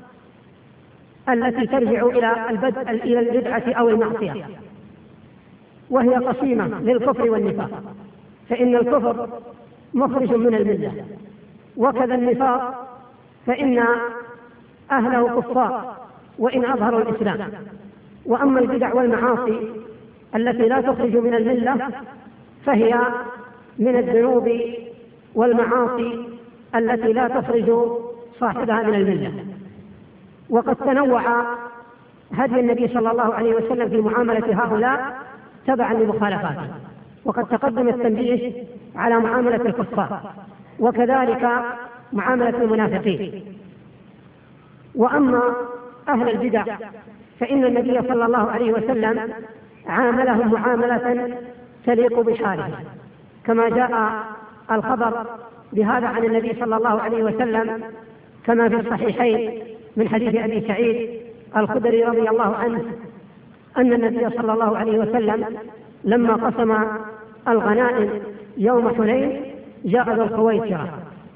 التي ترجع إلى البدء إلى البدعة أو المعصية، وهي قسيمة للكفر والنفاق، فإن الكفر مخرج من الملة، وكذا النفاق فإن أهله كفار وإن أظهروا الإسلام. وأما البدع والمعاصي التي لا تخرج من الملة فهي من الذنوب والمعاصي التي لا تخرج صاحبها من الملة. وقد تنوع هدي النبي صلى الله عليه وسلم في معاملة هؤلاء تبعا لمخالفاته، وقد تقدم التنبيه على معاملة الكفار وكذلك معاملة المنافقين. وأما أهل البدع فإن النبي صلى الله عليه وسلم عاملهم معاملة تليق بحاله، كما جاء الخبر بهذا عن النبي صلى الله عليه وسلم كما في الصحيحين من حديث أبي سعيد الخدري رضي الله عنه أن النبي صلى الله عليه وسلم لما قسم الغنائم يوم حنين جاء ذو الخويسرة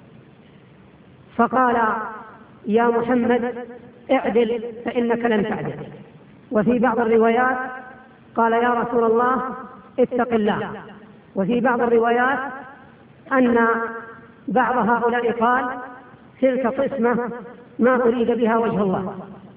فقال يا محمد اعدل فإنك لن تعدل. وفي بعض الروايات قال يا رسول الله اتق الله. وفي بعض الروايات أن بعض هؤلاء قال تلك قسمة ما أريد بها وجه الله.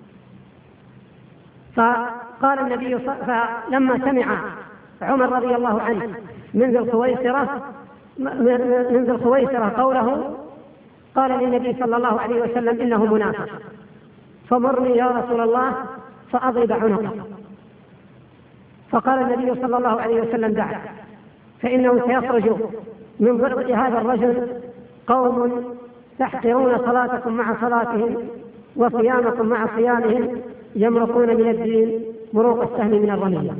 فقال النبي فلما سمع عمر رضي الله عنه من ذي الخويسرة من ذي الخويسرة قوله قال للنبي صلى الله عليه وسلم إنه منافق فمرني يا رسول الله فأضرب عنقه. فقال النبي صلى الله عليه وسلم دعه فإنه سيخرج من ضرب هذا الرجل قوم تحقرون صلاتكم مع صلاتهم وصيامكم مع صيامهم يمرقون من الدين مروق السهم من الرمية.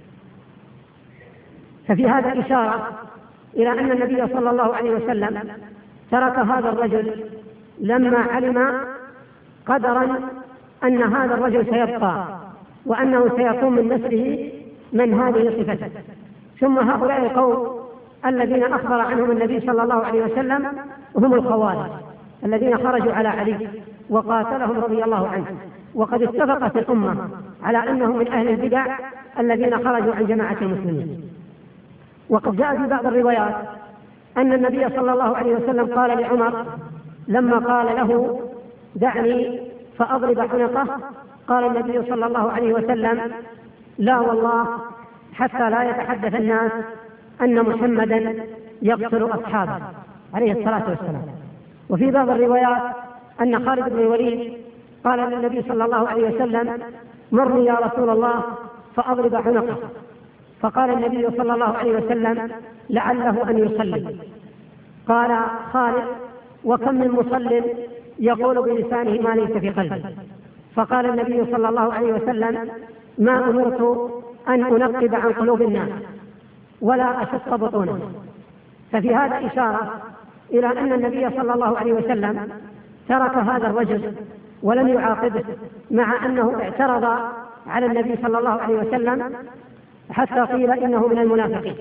ففي هذا إشارة إلى أن النبي صلى الله عليه وسلم ترك هذا الرجل لما علم قدرا أن هذا الرجل سيبقى وأنه سيكون من نسله من هذه صفته. ثم هؤلاء القوم الذين أخبر عنهم النبي صلى الله عليه وسلم هم الخوارج الذين خرجوا على علي وقاتلهم رضي الله عنه. وقد اتفقت الأمة على أنهم من أهل البدع الذين خرجوا عن جماعة المسلمين. وقد جاء في بعض الروايات أن النبي صلى الله عليه وسلم قال لعمر لما قال له دعني فأضرب عنقه قال النبي صلى الله عليه وسلم لا والله حتى لا يتحدث الناس أن محمدا يقتل أصحابه عليه الصلاة والسلام. وفي بعض الروايات أن خالد بن الوليد قال للنبي صلى الله عليه وسلم مرني يا رسول الله فأضرب عنقه. فقال النبي صلى الله عليه وسلم لعله أن يصلي. قال خالد وكم من مصل يقول بلسانه ما ليس في قلبه. فقال النبي صلى الله عليه وسلم ما أمرت أن أنقب عن قلوب الناس ولا أشق بطونهم. ففي هذا إشارة إلى أن النبي صلى الله عليه وسلم ترك هذا الرجل ولم يعاقبه مع أنه اعترض على النبي صلى الله عليه وسلم حتى قيل إنه من المنافقين.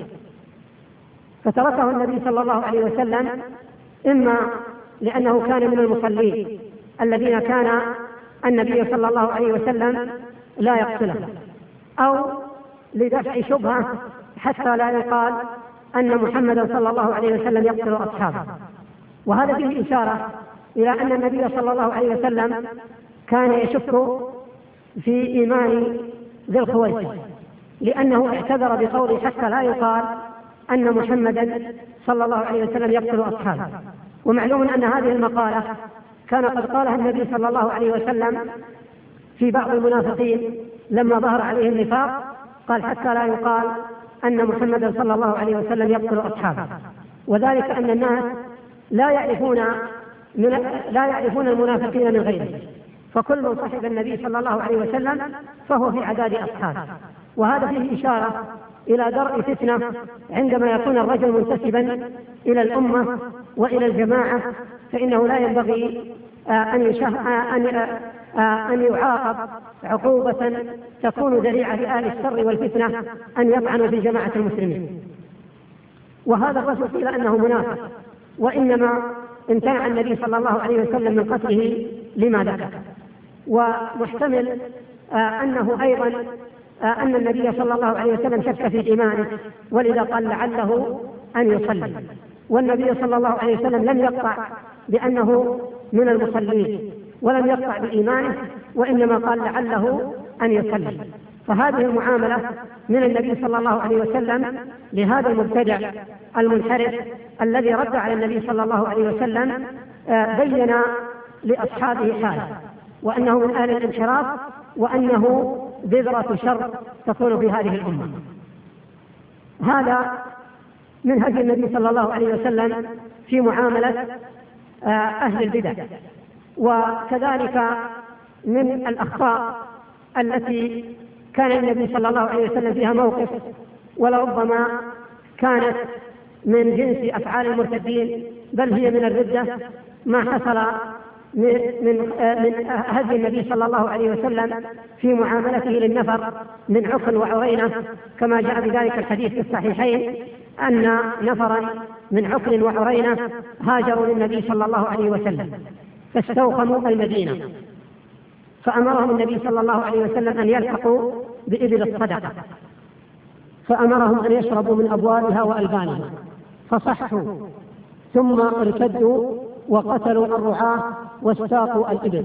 فتركه النبي صلى الله عليه وسلم إما لأنه كان من المصلين الذين كان النبي صلى الله عليه وسلم لا يقتله أو لدفع شبهة حتى لا يقال أن محمدا صلى الله عليه وسلم يقتل أصحابه. وهذا فيه إشارة إلى أن النبي صلى الله عليه وسلم كان يشك في إيمان ذي الخويسرة لأنه اعتذر بقوله حتى لا يقال أن محمدا صلى الله عليه وسلم يقتل أصحابه. ومعلوم أن هذه المقالة كان قد قالها النبي صلى الله عليه وسلم في بعض المنافقين لما ظهر عليه النفاق قال حتى لا يقال أن محمدا صلى الله عليه وسلم يقتل أصحابه. وذلك أن الناس لا يعرفون من لا يعرفون المنافقين من غيره، فكل من صحب النبي صلى الله عليه وسلم فهو في عداد أصحابه. وهذا فيه إشارة إلى درء فتنة عندما يكون الرجل منتسبا إلى الأمة وإلى الجماعة، فإنه لا ينبغي أن أن يعاقب عقوبة تكون ذريعة لأهل الشر والفتنة أن يطعنوا في جماعة المسلمين. وهذا الرجل قيل أنه منافق، وإنما امتنع النبي صلى الله عليه وسلم من قتله لما ذكر. ومحتمل أنه أيضا أن النبي صلى الله عليه وسلم شك في إيمانه ولذا قال لعله أن يصلي. والنبي صلى الله عليه وسلم لم يقطع بأنه من المصلين ولم يقطع بإيمانه، وإنما قال لعله أن يصلي. فهذه المعاملة من النبي صلى الله عليه وسلم لهذا المبتدع المنحرف الذي رد على النبي صلى الله عليه وسلم بين لأصحابه حاله وأنه من أهل الانحراف وأنه بذرة شر تكون في هذه الأمة. هذا من هدي النبي صلى الله عليه وسلم في معاملة أهل البدع. وكذلك من الأخطاء التي كان النبي صلى الله عليه وسلم فيها موقف ولربما كانت من جنس أفعال المرتدين بل هي من الردة، ما حصل من من من هدي النبي صلى الله عليه وسلم في معاملته للنفر من عقل وعرينة، كما جاء بذلك الحديث في الصحيحين أن نفرا من عكر وعرينة هاجروا للنبي صلى الله عليه وسلم فاستوخموا المدينة، فأمرهم النبي صلى الله عليه وسلم أن يلحقوا بإبل الصدقة، فأمرهم أن يشربوا من أبوالها وألبانها، فصحوا ثم ارتدوا وقتلوا الرعاة واستاقوا الإبل.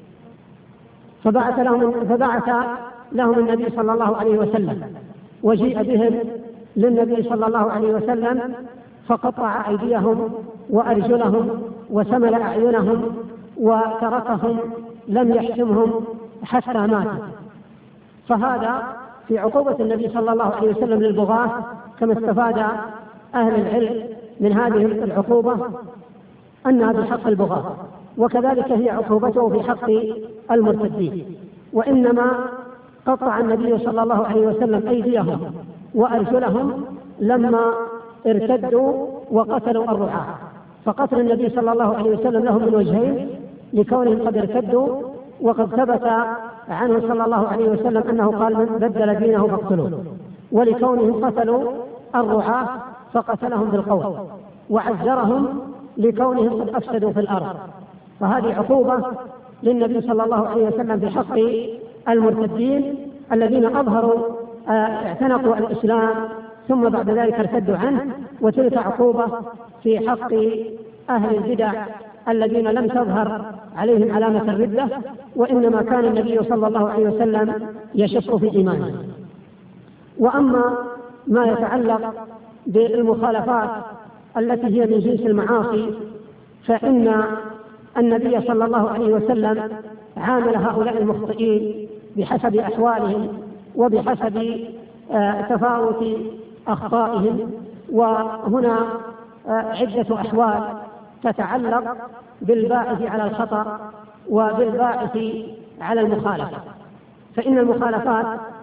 فبعث لهم, فبعث لهم النبي صلى الله عليه وسلم، وجيء بهم للنبي صلى الله عليه وسلم فقطع أيديهم وأرجلهم وسمل أعينهم وتركهم لم يحكمهم حتى ماتوا. فهذا في عقوبة النبي صلى الله عليه وسلم للبغاة، كما استفاد أهل العلم من هذه العقوبة أنها بحق البغاة، وكذلك هي عقوبته في حق المرتدين. وإنما قطع النبي صلى الله عليه وسلم أيديهم وأرجلهم لما ارتدوا وقتلوا الرعاة، فقتل النبي صلى الله عليه وسلم لهم من وجهين: لكونهم قد ارتدوا، وقد ثبت عنه صلى الله عليه وسلم أنه قال: من بدل دينه فاقتلوه، ولكونهم قتلوا الرعاة فقتلهم بالقول، وعزرهم لكونهم قد أفسدوا في الأرض. فهذه عقوبة للنبي صلى الله عليه وسلم في حق المرتدين الذين أظهروا اعتنقوا الإسلام ثم بعد ذلك ارتدوا عنه، وتلك عقوبة في حق أهل البدع الذين لم تظهر عليهم علامة الردة، وإنما كان النبي صلى الله عليه وسلم يشك في إيمانه. وأما ما يتعلق بالمخالفات التي هي من جنس المعاصي، فإن النبي صلى الله عليه وسلم عامل هؤلاء المخطئين بحسب أحوالهم وبحسب تفاوت أخطائهم. وهنا عدة أحوال تتعلق بالباعث على الخطأ وبالباعث على المخالفة. فإن المخالفات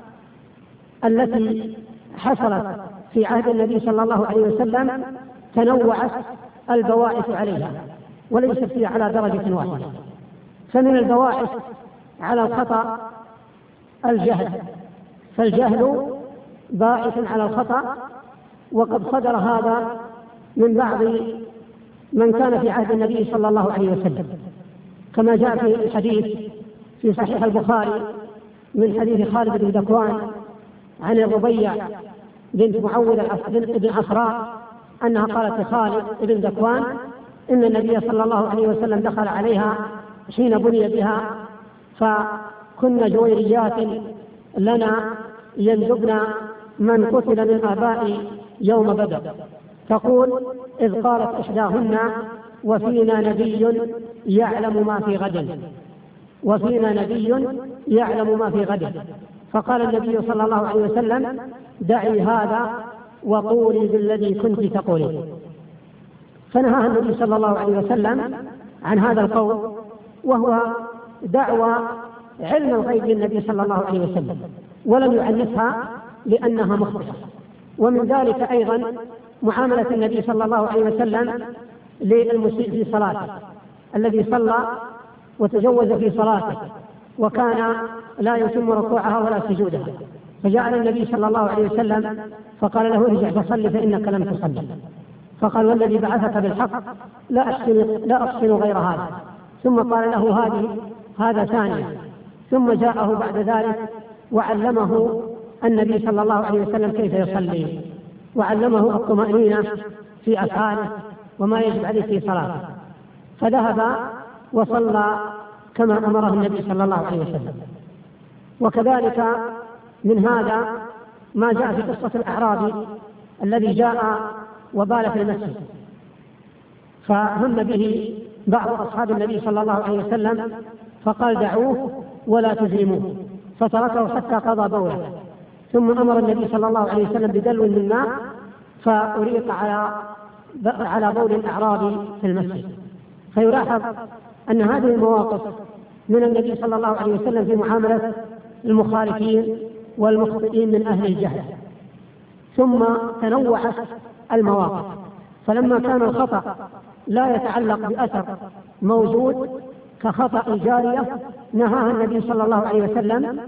التي حصلت في عهد النبي صلى الله عليه وسلم تنوعت البواعث عليها وليست هي على درجة واحدة. فمن البواعث على الخطأ الجهل، فالجهل باعث على الخطأ، وقد صدر هذا من بعض من كان في عهد النبي صلى الله عليه وسلم، كما جاء في الحديث في صحيح البخاري من حديث خالد بن ذكوان عن الربيع بنت معوذ بن عفراء أنها قالت لخالد بن ذكوان إن النبي صلى الله عليه وسلم دخل عليها حين بني بها، فكن جويريات لنا يندبن من قتل من آباء يوم بدر، تقول: إذ قالت إحداهن: وفينا نبي يعلم ما في غد، وفينا نبي يعلم ما في غد. فقال النبي صلى الله عليه وسلم: دعي هذا وقولي بالذي كنت تقولين. فنهاها النبي صلى الله عليه وسلم عن هذا القول، وهو دعوى علم الغيب للنبي صلى الله عليه وسلم، ولم يعنفها لأنها مخطئة. ومن ذلك أيضا معاملة النبي صلى الله عليه وسلم للمسيء في صلاته، الذي صلى وتجوز في صلاته وكان لا يتم ركوعها ولا سجودها، فجاء النبي صلى الله عليه وسلم فقال له: ارجع فصل فإنك لم تصلي. فقال: والذي بعثك بالحق لا أحسن, لا أحسن غير هذا. ثم قال له: هذه هذا ثانية. ثم جاءه بعد ذلك وعلمه النبي صلى الله عليه وسلم كيف يصلي، وعلمه الطمأنينة في أفعاله وما يجب عليه في صلاته، فذهب وصلى كما أمره النبي صلى الله عليه وسلم. وكذلك من هذا ما جاء في قصة الأعرابي الذي جاء وبال في المسجد، فهم به بعض أصحاب النبي صلى الله عليه وسلم فقال: دعوه ولا تجرموه، فتركه حتى قضى بوله. ثم أمر النبي صلى الله عليه وسلم بدلو من ماء فأريق على على بول الأعرابي في المسجد. فيلاحظ أن هذه المواقف من النبي صلى الله عليه وسلم في معاملة المخالفين والمخطئين من أهل الجهل. ثم تنوعت المواقف، فلما كان الخطأ لا يتعلق بأثر موجود كخطأ الجارية نهاها النبي صلى الله عليه وسلم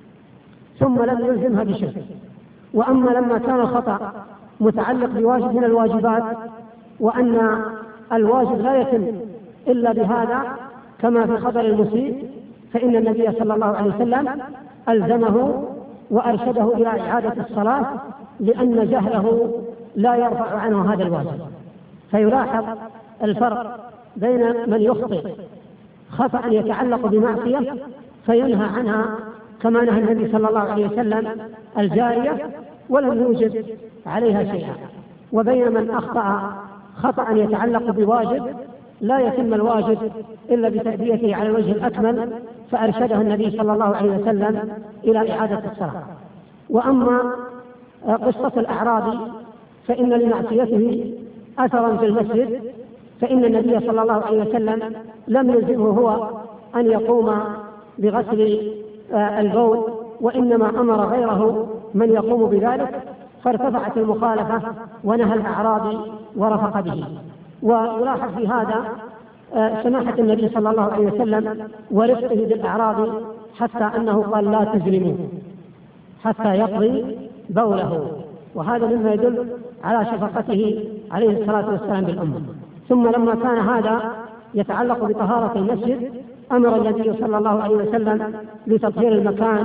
ثم لم يلزمها بشيء. وأما لما كان الخطأ متعلق بواجب من الواجبات وأن الواجب لا يتم إلا بهذا كما في خبر المسيء، فإن النبي صلى الله عليه وسلم ألزمه وأرشده إلى إعادة الصلاة لأن جهله لا يرفع عنه هذا الواجب. فيلاحظ الفرق بين من يخطئ خطأ يتعلق بمعصية فينهى عنها كما نهى النبي صلى الله عليه وسلم الجارية ولم يوجب عليها شيئا، وبين من أخطأ خطأ يتعلق بواجب لا يتم الواجب إلا بتأديته على الوجه الأكمل، فأرشده النبي صلى الله عليه وسلم إلى إعادة الصلاة. وأما قصة الأعرابي فإن لمعصيته أثرا في المسجد، فإن النبي صلى الله عليه وسلم لم يلزمه هو أن يقوم بغسل البول، وإنما أمر غيره من يقوم بذلك، فارتفعت المخالفة ونهى الأعرابي ورفق به. ويلاحظ في هذا سماحة النبي صلى الله عليه وسلم ورفقه بالأعرابي حتى أنه قال لا تظلموه حتى يقضي بوله، وهذا مما يدل على شفقته عليه الصلاة والسلام بالأمة. ثم لما كان هذا يتعلق بطهارة المسجد أمر النبي صلى الله عليه وسلم بتطهير المكان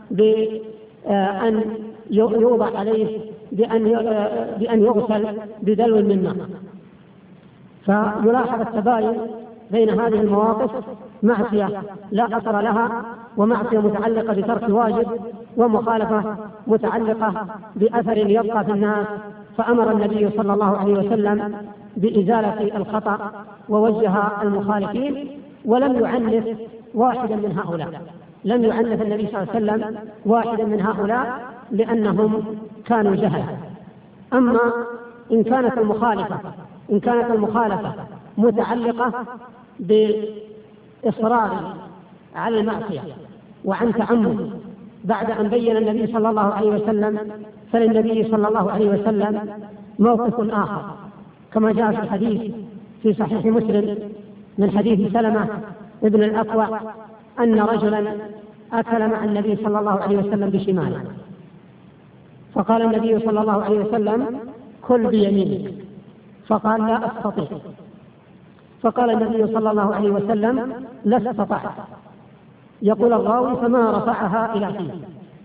بأن يوضع عليه بأن يغسل بدلو من ماء. فيلاحظ التباين بين هذه المواقف، معصية لا أثر لها ومعصية متعلقة بترك واجب، ومخالفة متعلقة بأثر يبقى في الناس. فأمر النبي صلى الله عليه وسلم بإزالة الخطأ ووجه المخالفين، ولم يعنف واحدا من هؤلاء، لم يعنف النبي صلى الله عليه وسلم واحدا من هؤلاء لأنهم كانوا جهلا. أما إن كانت المخالفة إن كانت المخالفة متعلقة بإصرار على المعصية وعن تعمد بعد أن بين النبي صلى الله عليه وسلم، فللنبي صلى الله عليه وسلم موقف آخر كما جاء في الحديث في صحيح مسلم من حديث سلمة ابن الأكوع أن رجلا أكل مع النبي صلى الله عليه وسلم بشماله، فقال النبي صلى الله عليه وسلم كل بيمينك، فقال لا أستطيع، فقال النبي صلى الله عليه وسلم لا استطعت. يقول الراوي فما رفعها إلى فيه.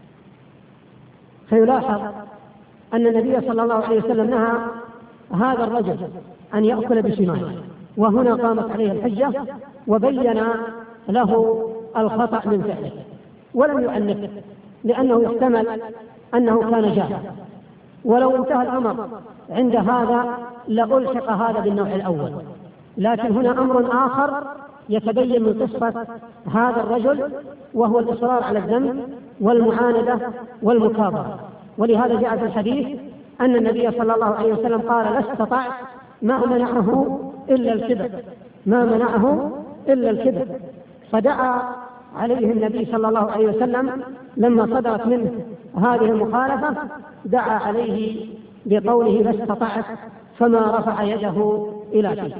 فيلاحظ أن النبي صلى الله عليه وسلم نهى هذا الرجل أن يأكل بشماله، وهنا قامت عليه الحجة وبين له الخطأ من فعله ولم يعنفه، لأنه يحتمل أنه كان جاهلا، ولو انتهى الأمر عند هذا لألحق هذا بالنوع الأول. لكن هنا أمر آخر يتبين من قصة هذا الرجل، وهو الإصرار على الذنب والمعاندة والمكابرة. ولهذا جاء في الحديث أن النبي صلى الله عليه وسلم قال لا استطعت، ما منعه إلا الكبر، ما منعه إلا الكبر. فدعا عليه النبي صلى الله عليه وسلم لما صدرت منه هذه المخالفة، دعا عليه بقوله لا استطعت، فما رفع يده إلى فيه.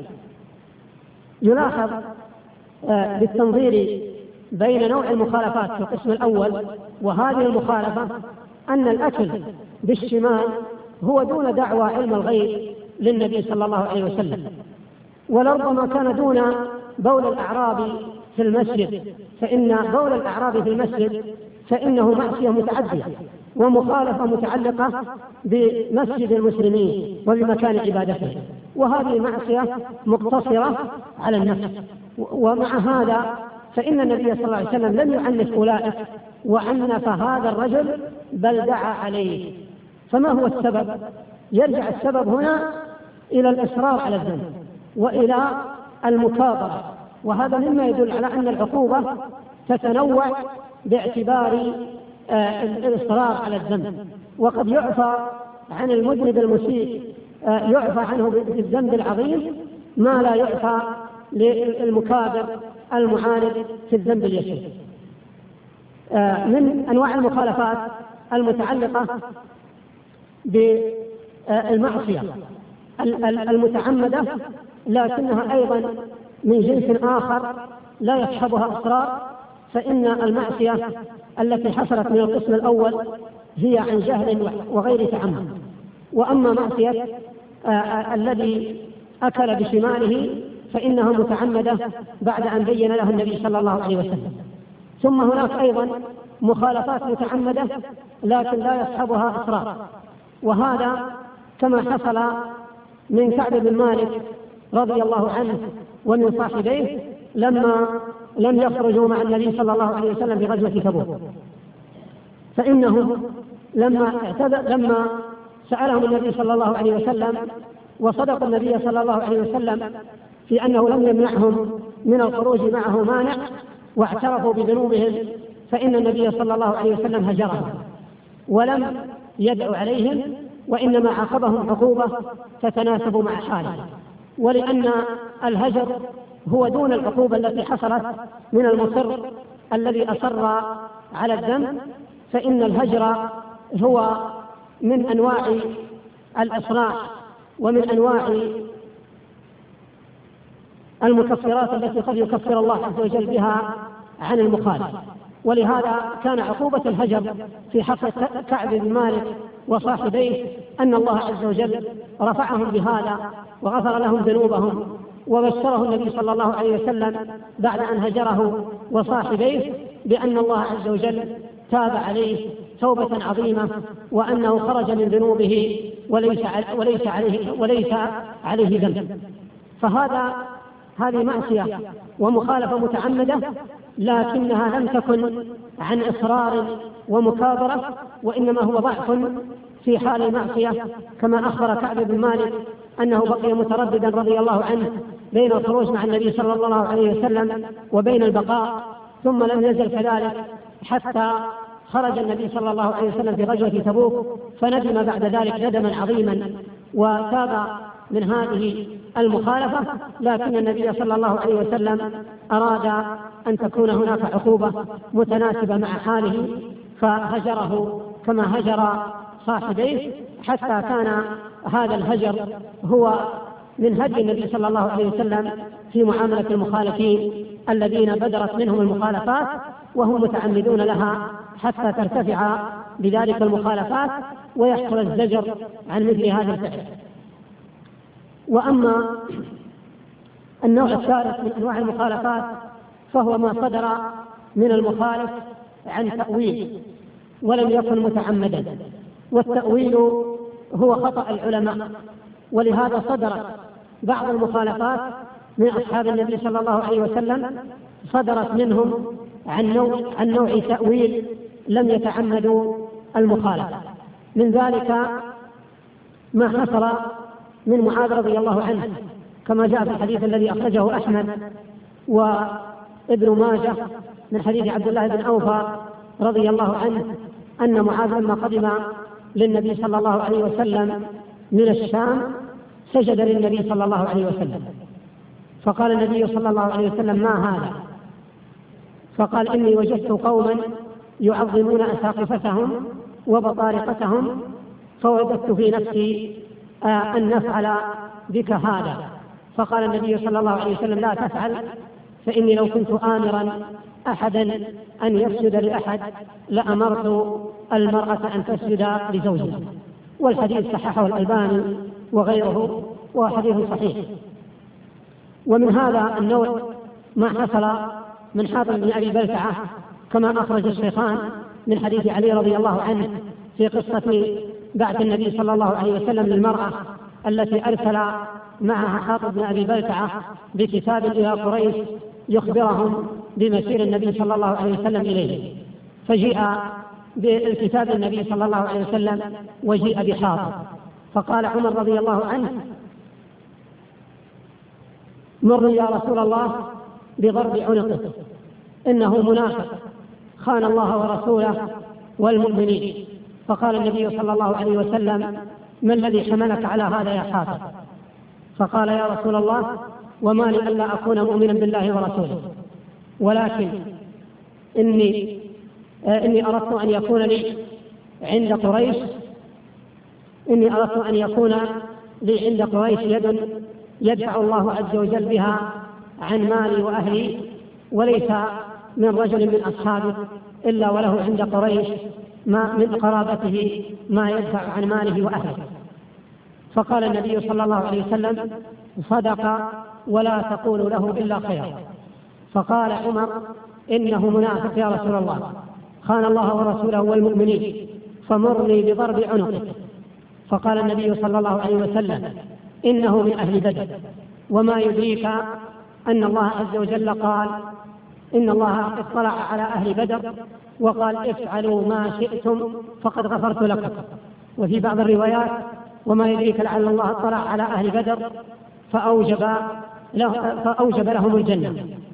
يلاحظ آه بالتنظير بين نوع المخالفات في القسم الأول وهذه المخالفة أن الأكل بالشمال هو دون دعوى علم الغيب للنبي صلى الله عليه وسلم، ولربما كان دون بول الأعرابي في المسجد، فإن بول الأعرابي في المسجد فإنه معصية متعدية ومخالفة متعلقة بمسجد المسلمين وبمكان عبادته، وهذه معصية مقتصرة على النفس. ومع هذا فإن النبي صلى الله عليه وسلم لم يعنف أولئك وعنف هذا الرجل، بل دعا عليه. فما هو السبب؟ يرجع السبب هنا إلى الإصرار على الذنب وإلى المكابرة، وهذا مما يدل على أن العقوبة تتنوع باعتبار آه الإصرار على الذنب. وقد يعفى عن المذنب المسيء آه يعفى عنه بالذنب العظيم ما لا يعفى للمكابر المعاند في الذنب اليسير. آه من أنواع المخالفات المتعلقة بالمعصية المتعمدة، لكنها أيضا من جنس آخر لا يصحبها إصرار، فإن المعصية التي حصلت من القسم الأول هي عن جهل وغير تعمد. وأما معصية آه الذي أكل بشماله فإنه متعمدة بعد أن بين له النبي صلى الله عليه وسلم. ثم هناك أيضا مخالفات متعمدة لكن لا يصحبها إصرار، وهذا كما حصل من كعب بن مالك رضي الله عنه ومن صاحبيه لما لم يخرجوا مع النبي صلى الله عليه وسلم في غزوة تبوك، فإنه لما اعتذر لما سألهم النبي صلى الله عليه وسلم وصدق النبي صلى الله عليه وسلم في أنه لم يمنعهم من الخروج معه مانع واعترفوا بذنوبهم، فإن النبي صلى الله عليه وسلم هجرهم ولم يدعو عليهم، وإنما عاقبهم عقوبة تتناسب مع حاله. ولأن الهجر هو دون العقوبة التي حصلت من المصر الذي أصر على الذنب، فإن الهجر هو من أنواع الإصلاح ومن أنواع المكفرات التي قد يكفر الله عز وجل بها عن المخالف. ولهذا كان عقوبة الهجر في حق كعب بن مالك وصاحبيه أن الله عز وجل رفعهم بهذا وغفر لهم ذنوبهم، وبشره النبي صلى الله عليه وسلم بعد أن هجره وصاحبيه بأن الله عز وجل تاب عليه توبة عظيمة، وأنه خرج من ذنوبه وليس وليس عليه وليس عليه ذنب. فهذا هذه معصية ومخالفة متعمدة، لكنها لم تكن عن إصرار ومكابرة، وإنما هو ضعف في حال المعصية، كما أخبر كعب بن مالك أنه بقي مترددا رضي الله عنه بين الخروج مع النبي صلى الله عليه وسلم وبين البقاء، ثم لم يزل كذلك حتى خرج النبي صلى الله عليه وسلم في غزوة تبوك، فندم بعد ذلك ندما عظيما وتاب من هذه المخالفة. لكن النبي صلى الله عليه وسلم أراد أن تكون هناك عقوبة متناسبة مع حاله، فهجره كما هجر صاحبيه، حتى كان هذا الهجر هو من هدي النبي صلى الله عليه وسلم في معاملة المخالفين الذين بدرت منهم المخالفات وهم متعمدون لها، حتى ترتفع بذلك المخالفات ويحصل الزجر عن مثل هذا الفعل. وأما النوع الثالث من أنواع المخالفات فهو ما صدر من المخالف عن تأويل ولم يكن متعمدا، والتأويل هو خطأ العلماء، ولهذا صدرت بعض المخالفات من أصحاب النبي صلى الله عليه وسلم صدرت منهم عن نوع, عن نوع تأويل لم يتعمدوا المخالفة. من ذلك ما حصل من معاذ رضي الله عنه كما جاء في الحديث الذي أخرجه أحمد وابن ماجه من حديث عبد الله بن أوفى رضي الله عنه أن معاذ لما قدم للنبي صلى الله عليه وسلم من الشام سجد للنبي صلى الله عليه وسلم، فقال النبي صلى الله عليه وسلم: ما هذا؟ فقال: إني وجدت قوما يعظمون أساقفتهم وبطارقتهم، فوجدت في نفسي آه أن نفعل بك هذا. فقال النبي صلى الله عليه وسلم: لا تفعل، فإني لو كنت آمرا أحدا أن يسجد لأحد لأمرت المرأة أن تسجد لزوجها. والحديث صححه الألباني وغيره وهو حديث صحيح. ومن هذا النوع ما حصل من حاطب بن أبي بلتعة كما أخرج الشيخان من حديث علي رضي الله عنه في قصة بعث النبي صلى الله عليه وسلم للمرأة التي أرسل معها حاطب بن أبي بلتعة بكتاب إلى قريش يخبرهم بمسير النبي صلى الله عليه وسلم إليه، فجيء بالكتاب النبي صلى الله عليه وسلم وجيء بحاطب، فقال عمر رضي الله عنه: مر يا رسول الله بضرب عنقه، إنه منافق خان الله ورسوله والمؤمنين. فقال النبي صلى الله عليه وسلم: ما الذي حملك على هذا يا حاطب؟ فقال: يا رسول الله، وما لي ألا أكون مؤمنا بالله ورسوله، ولكن إني آه إني أردت أن يكون لي عند قريش إني أردت أن يكون لي عند قريش يد يدفع الله عز وجل بها عن مالي وأهلي، وليس من رجل من أصحابه إلا وله عند قريش ما من قرابته ما يدفع عن ماله وأهله. فقال النبي صلى الله عليه وسلم: صدق ولا تقول له إلا خيرا. فقال عمر: إنه منافق يا رسول الله، خان الله ورسوله والمؤمنين، فمرني بضرب عنقه. فقال النبي صلى الله عليه وسلم: إنه من أهل بدر، وما يدريك أن الله عز وجل قال: إن الله اطلع على أهل بدر وقال: افعلوا ما شئتم فقد غفرت لكم. وفي بعض الروايات: وما يدريك لعل الله اطلع على أهل بدر فأوجب, له فأوجب لهم الجنة.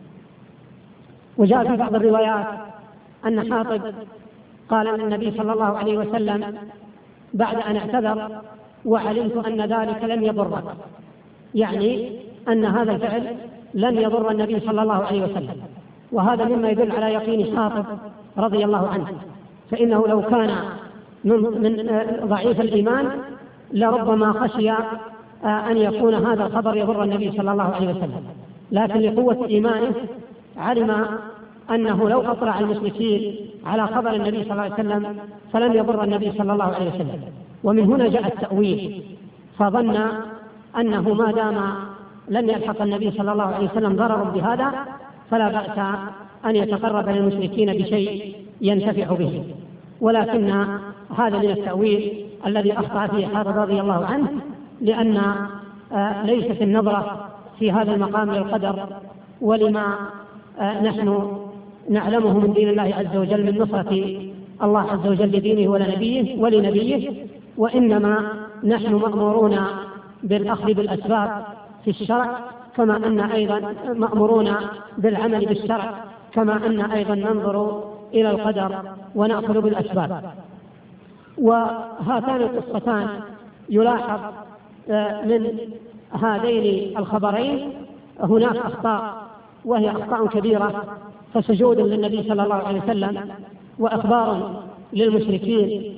وجاء في بعض الروايات أن حاطب قال للنبي صلى الله عليه وسلم بعد أن اعتذر: وعلمت أن ذلك لن يضرك، يعني أن هذا الفعل لن يضر النبي صلى الله عليه وسلم. وهذا مما يدل على يقين حاطب رضي الله عنه، فإنه لو كان من, من ضعيف الإيمان لربما خشي أن يكون هذا الخبر يضر النبي صلى الله عليه وسلم، لكن لقوة إيمانه علم أنه لو أطلع المشركين على خبر النبي صلى الله عليه وسلم فلن يضر النبي صلى الله عليه وسلم. ومن هنا جاء التأويل، فظن أنه ما دام لن يلحق النبي صلى الله عليه وسلم ضرر بهذا فلا بأس أن يتقرب للمشركين بشيء ينتفع به. ولكن هذا من التأويل الذي أخطأ فيه حاطب رضي الله عنه، لأن ليست النظرة في هذا المقام للقدر ولما نحن نعلمه من دين الله عز وجل من نصرة الله عز وجل لدينه ولنبيه ولنبيه، وإنما نحن مأمورون بالأخذ بالأسباب في الشرع، كما أن أيضا مأمورون بالعمل بالشرع، كما أن أيضا ننظر إلى القدر ونأخذ بالأسباب. وهاتان القصتان يلاحظ من هذين الخبرين هناك أخطاء، وهي أخطاء كبيرة، فسجود للنبي صلى الله عليه وسلم، وإخبار للمشركين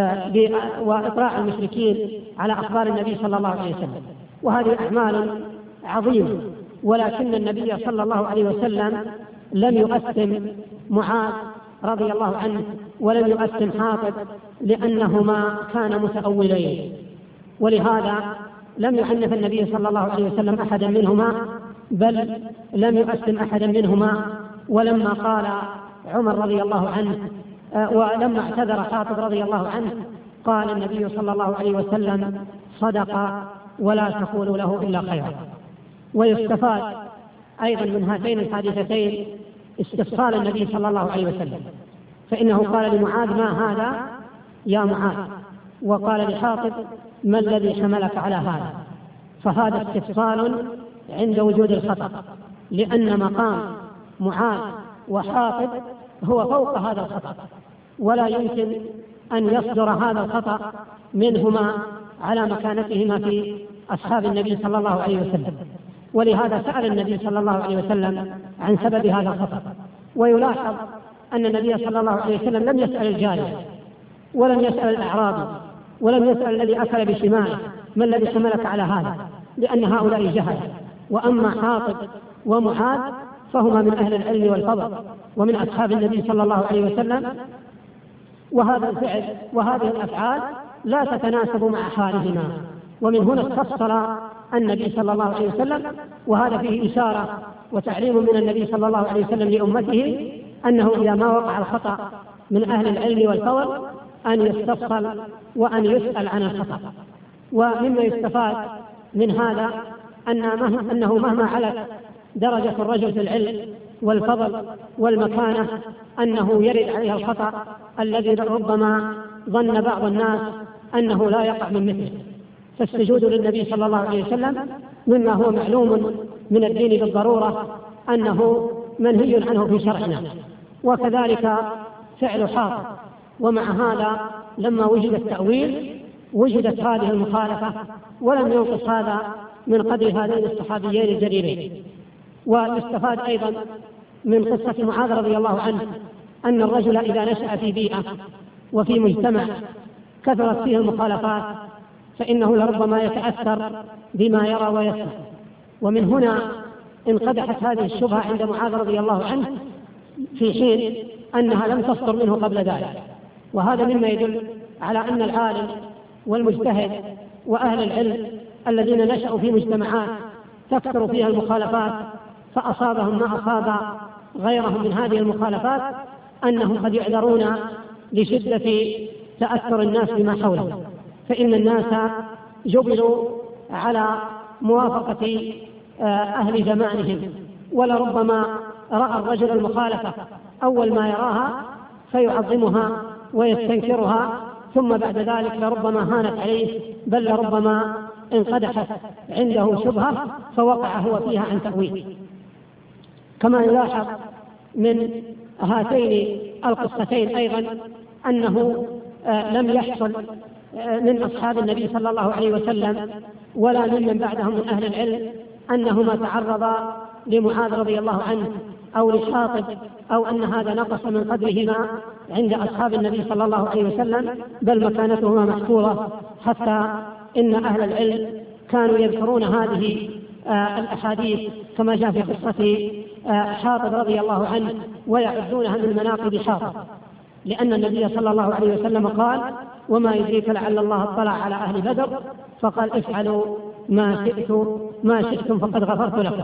وإطلاع المشركين على أخبار النبي صلى الله عليه وسلم، وهذه أعمال عظيمة. ولكن النبي صلى الله عليه وسلم لم يؤثم معاذ رضي الله عنه ولم يؤثم حاطب، لأنهما كانا متأولين، ولهذا لم يعنف النبي صلى الله عليه وسلم أحدا منهما، بل لم يؤثم أحدا منهما. ولما قال عمر رضي الله عنه ولما اعتذر حاطب رضي الله عنه قال النبي صلى الله عليه وسلم: صدق ولا تقولوا له إلا خيرا. ويستفاد أيضا من هاتين الحادثتين استفصال النبي صلى الله عليه وسلم، فإنه قال لمعاذ: ما هذا يا معاذ؟ وقال لحاطب: ما الذي حملك على هذا؟ فهذا استفصال عند وجود الخطأ، لأن مقام معاذ وحاطب هو فوق هذا الخطأ، ولا يمكن أن يصدر هذا الخطأ منهما على مكانتهما في أصحاب النبي صلى الله عليه وسلم. ولهذا سأل النبي صلى الله عليه وسلم عن سبب هذا الخطأ. ويلاحظ أن النبي صلى الله عليه وسلم لم يسأل الجارية ولم يسأل الأعرابي ولم يسأل الذي أكل بشماله: ما الذي حملك على هذا؟ لأن هؤلاء جهل. وأما حاطب ومعاذ فهما من أهل العلم والفضل ومن أصحاب النبي صلى الله عليه وسلم، وهذا الفعل وهذه الأفعال لا تتناسب مع حالهما. ومن هنا استفسر النبي صلى الله عليه وسلم، وهذا فيه إشارة وتعليم من النبي صلى الله عليه وسلم لأمته أنه إذا ما وقع الخطأ من أهل العلم والفضل أن يستفصل وأن يسأل عن الخطأ. ومما يستفاد من هذا أنه مهما علت درجة الرجل في العلم والفضل والمكانة أنه يرد عليها الخطأ الذي ربما ظن بعض الناس أنه لا يقع من مثله. فالسجود للنبي صلى الله عليه وسلم مما هو معلوم من الدين بالضرورة أنه منهي عنه في شرعنا، وكذلك فعل حاطب. ومع هذا لما وجد التأويل وجدت هذه المخالفة، ولم ينقص هذا من قدر هذين الصحابيين الجليلين. ويستفاد أيضا من قصة معاذ رضي الله عنه أن الرجل إذا نشأ في بيئة وفي مجتمع كثرت فيه المخالفات فإنه لربما يتأثر بما يرى ويسمع. ومن هنا انقدحت هذه الشبهة عند معاذ رضي الله عنه في حين أنها لم تصدر منه قبل ذلك. وهذا مما يدل على أن العالم والمجتهد وأهل العلم الذين نشأوا في مجتمعات تكثر فيها المخالفات فأصابهم ما أصاب غيرهم من هذه المخالفات أنهم قد يعذرون لشدة تأثر الناس بما حولهم، فإن الناس جبلوا على موافقة أهل زمانهم، ولربما رأى الرجل المخالفة أول ما يراها فيعظمها ويستنكرها، ثم بعد ذلك لربما هانت عليه، بل لربما انقدحت عنده شبهة فوقع هو فيها عن تأويل. كما يلاحظ من هاتين القصتين أيضا أنه لم يحصل من أصحاب النبي صلى الله عليه وسلم ولا ممن بعدهم من أهل العلم أنهما تعرضا لمعاذ رضي الله عنه أو لحاطب أو أن هذا نقص من قدرهما عند أصحاب النبي صلى الله عليه وسلم، بل مكانتهما محفوظة، حتى إن أهل العلم كانوا يذكرون هذه الأحاديث كما جاء في قصة حاطب رضي الله عنه ويعدونها من مناقب حاطب، لأن النبي صلى الله عليه وسلم قال: وما يدريك لعل الله اطلع على أهل بدر، فقال: افعلوا ما شئتم ما شئتم فقد غفرت لكم.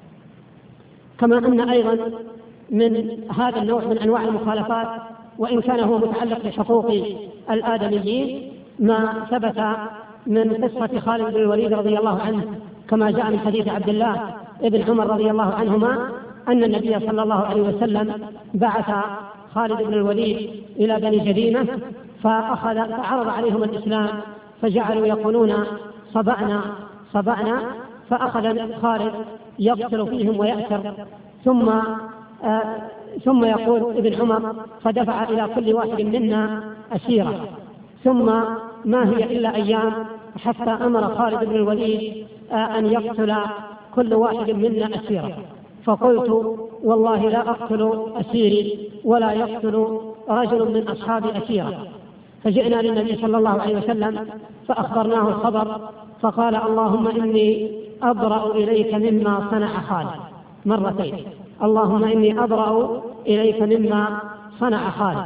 كما أن أيضا من هذا النوع من أنواع المخالفات، وإن كان هو متعلق بحقوق الآدميين، ما ثبت من قصة خالد بن الوليد رضي الله عنه كما جاء من حديث عبد الله ابن عمر رضي الله عنهما أن النبي صلى الله عليه وسلم بعث خالد بن الوليد إلى بني جذيمة فأخذ فعرض عليهم الإسلام فجعلوا يقولون صبأنا صبأنا، فأخذ خالد يقتل فيهم ويأسر، ثم آه ثم يقول ابن عمر: فدفع إلى كل واحد منا أسيرة، ثم ما هي إلا أيام حتى أمر خالد بن الوليد آه أن يقتل كل واحد منا أسيرة. فقلت: والله لا أقتل أسيري ولا يقتل رجل من أصحابي أسيرة. فجئنا للنبي صلى الله عليه وسلم فأخبرناه الخبر، فقال: اللهم إني أبرأ إليك مما صنع خالد، مرتين: اللهم إني أبرأ إليك مما صنع خالد.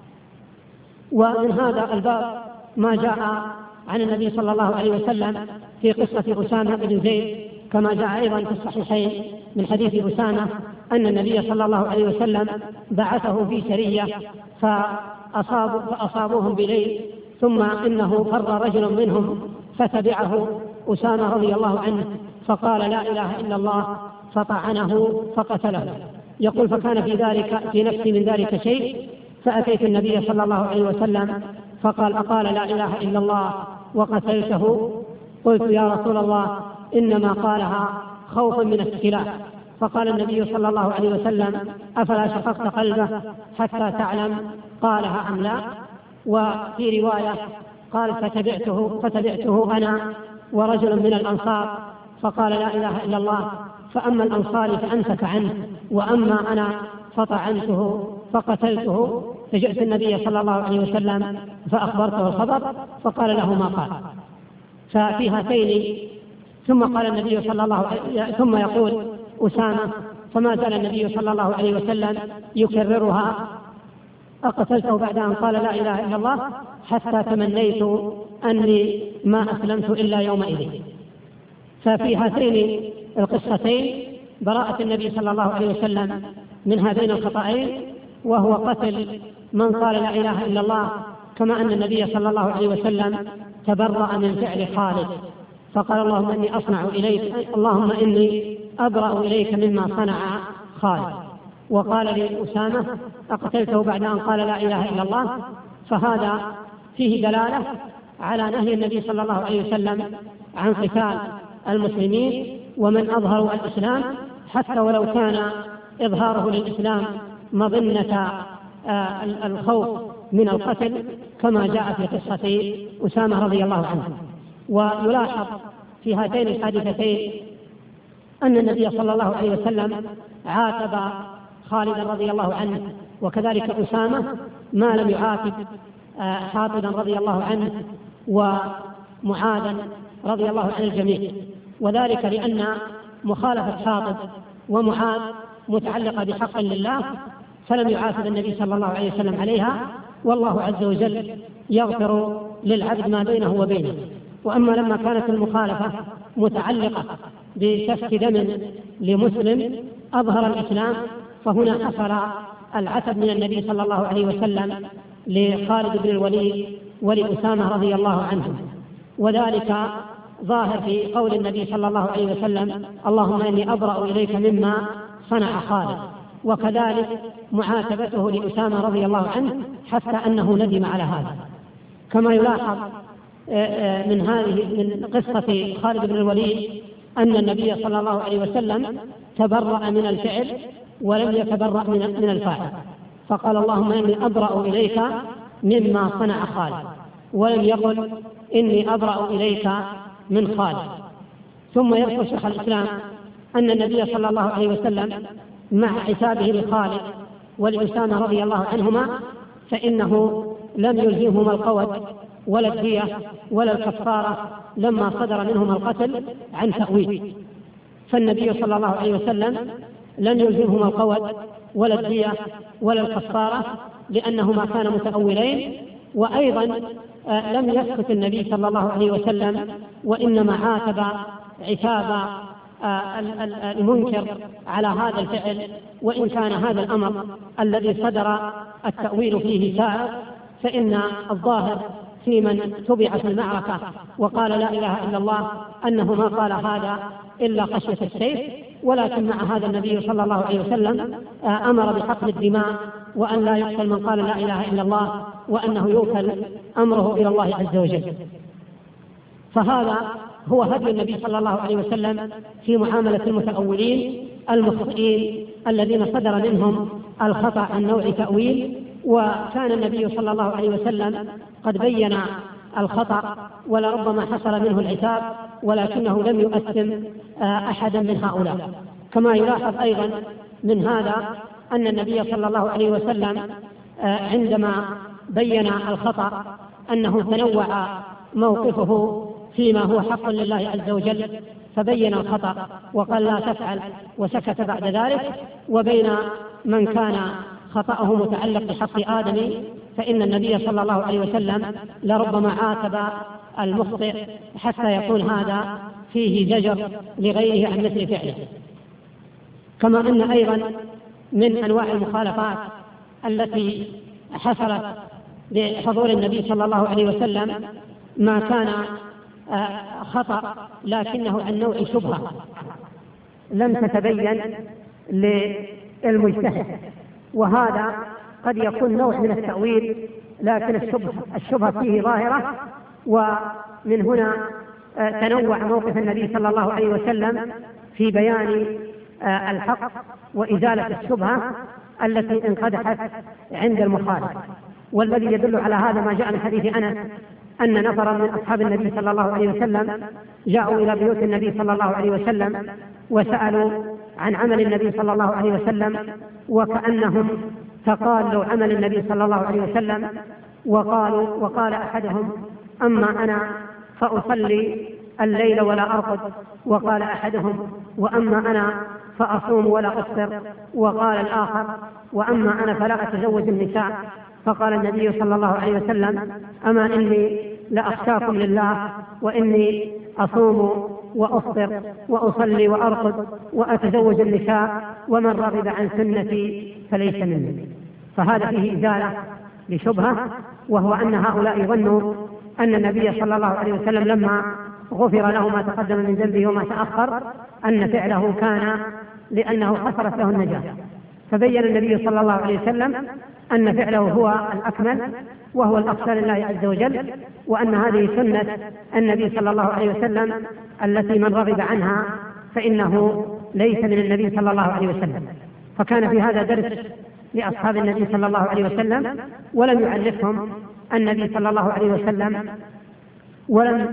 ومن هذا الباب ما جاء عن النبي صلى الله عليه وسلم في قصة أسامة بن زيد كما جاء أيضا في الصحيحين من حديث أسامة أن النبي صلى الله عليه وسلم بعثه في سرية فأصابوا فأصابوهم بليل، ثم إنه فر رجل منهم فتبعه أسامة رضي الله عنه فقال: لا إله إلا الله، فطعنه فقتله. يقول: فكان في ذلك في نفسي من ذلك شيء، فأتيت النبي صلى الله عليه وسلم فقال: أقال لا إله إلا الله وقتلته؟ قلت: يا رسول الله إنما قالها خوفا من الاختلاف. فقال النبي صلى الله عليه وسلم: أفلا شققت قلبه حتى تعلم قالها أم لا؟ وفي رواية قال: فتبعته فتبعته أنا ورجل من الأنصار فقال: لا إله إلا الله، فأما الأنصار فأمسك عنه، وأما أنا فطعنته فقتلته. فجئت النبي صلى الله عليه وسلم فأخبرته الخبر فقال له ما قال. ففي هاتين ثم قال النبي صلى الله عليه ثم يقول أسامة: فما زال النبي صلى الله عليه وسلم يكررها: أقتلته بعد أن قال لا إله إلا الله، حتى تمنيت أني ما أسلمت إلا يومئذ. ففي هاتين القصتين براءة النبي صلى الله عليه وسلم من هذين الخطأين، وهو قتل من قال لا إله إلا الله، كما أن النبي صلى الله عليه وسلم تبرأ من فعل خالد فقال: اللهم إني أصنع إليك اللهم إني أبرأ إليك مما صنع خالد. وقال لأسامة: أقتلته بعد أن قال لا إله إلا الله. فهذا فيه دلالة على نهي النبي صلى الله عليه وسلم عن قتال المسلمين ومن أظهروا الإسلام، حتى ولو كان إظهاره للإسلام مظنة الخوف من القتل، كما جاء في قصة أسامة رضي الله عنه. ويلاحظ في هاتين الحادثتين أن النبي صلى الله عليه وسلم عاتب خالدا رضي الله عنه، وكذلك أسامة، ما لم يعاتب حاطبا رضي الله عنه ومعاذا رضي الله عن الجميع، وذلك لأن مخالفة حاطب ومعاذ متعلقة بحق لله، فلم يعاتب النبي صلى الله عليه وسلم عليها، والله عز وجل يغفر للعبد ما بينه وبينه. وأما لما كانت المخالفة متعلقة بسفك دم لمسلم أظهر الإسلام فهنا حصل العتب من النبي صلى الله عليه وسلم لخالد بن الوليد ولأسامة رضي الله عنهم، وذلك ظاهر في قول النبي صلى الله عليه وسلم: اللهم إني أبرأ إليك مما صنع خالد، وكذلك معاتبته لأسامة رضي الله عنه حتى أنه ندم على هذا. كما يلاحظ من هذه من قصة خالد بن الوليد أن النبي صلى الله عليه وسلم تبرأ من الفعل ولم يتبرأ من الفاعل، فقال: اللهم إني أبرأ إليك مما صنع خالد، ولم يقل إني أبرأ إليك من خالد. ثم يذكر شيخ الإسلام أن النبي صلى الله عليه وسلم مع عتابه لخالد ولأسامة رضي الله عنهما فإنه لم يلزمهما القود ولا الدية ولا الكفارة لما صدر منهما القتل عن تأويل، فالنبي صلى الله عليه وسلم لم يلزمهما القود ولا الدية ولا الكفارة لأنهما كانا متأولين. وأيضا لم يسكت النبي صلى الله عليه وسلم، وإنما عاتب عتاب المنكر على هذا الفعل، وإن كان هذا الأمر الذي صدر التأويل فيه سائر، فإن الظاهر في من تبع في المعركة وقال لا إله إلا الله أنه ما قال هذا إلا خشية السيف، ولكن مع هذا النبي صلى الله عليه وسلم أمر بحقن الدماء وأن لا يقتل من قال لا إله إلا الله، وأنه يوكل أمره إلى الله عز وجل. فهذا هو هدي النبي صلى الله عليه وسلم في معاملة المتأولين المخطئين الذين صدر منهم الخطأ عن نوع تأويل. وكان النبي صلى الله عليه وسلم قد بين الخطأ ولربما حصل منه العتاب، ولكنه لم يؤثم أحدا من هؤلاء. كما يلاحظ أيضا من هذا أن النبي صلى الله عليه وسلم عندما بين الخطأ أنه تنوع موقفه فيما هو حق لله عز وجل، فبين الخطأ وقال لا تفعل وسكت بعد ذلك، وبين من كان خطأه متعلق بحق آدم فإن النبي صلى الله عليه وسلم لربما عاتب المخطئ حتى يكون هذا فيه زجر لغيره عن مثل فعله. كما أن أيضا من أنواع المخالفات التي حصلت بحضور النبي صلى الله عليه وسلم ما كان خطأ لكنه عن نوع شبهة لم تتبين للمجتهد، وهذا قد يكون نوع من التأويل لكن الشبهة, الشبهة فيه ظاهرة. ومن هنا تنوع موقف النبي صلى الله عليه وسلم في بيان الحق وإزالة الشبهة التي انقدحت عند المخالف. والذي يدل على هذا ما جاء من حديث أنس أن نفرا من أصحاب النبي صلى الله عليه وسلم جاءوا إلى بيوت النبي صلى الله عليه وسلم وسألوا عن عمل النبي صلى الله عليه وسلم، وكأنهم تقالوا عمل النبي صلى الله عليه وسلم، وقالوا وقال أحدهم أما أنا فأصلي الليل ولا أرقد، وقال أحدهم وأما أنا فأصوم ولا أفطر، وقال الآخر وأما أنا فلا أتزوج النساء. فقال النبي صلى الله عليه وسلم أما إني لأخشاكم لله وإني أصوم وأفطر وأصلي وأرقد وأتزوج النساء ومن رغب عن سنتي فليس مني. فهذا فيه إزالة لشبهة، وهو أن هؤلاء يظنوا أن النبي صلى الله عليه وسلم لما غفر له ما تقدم من ذنبه وما تأخر أن فعله كان لأنه حصلت له النجاة. فبين النبي صلى الله عليه وسلم أن فعله هو الأكمل وهو الأخشى لله عز وجل، وأن هذه سنة النبي صلى الله عليه وسلم التي من رغب عنها فإنه ليس من النبي صلى الله عليه وسلم. فكان في هذا درس لأصحاب النبي صلى الله عليه وسلم، ولم يعرفهم النبي صلى الله عليه وسلم ولم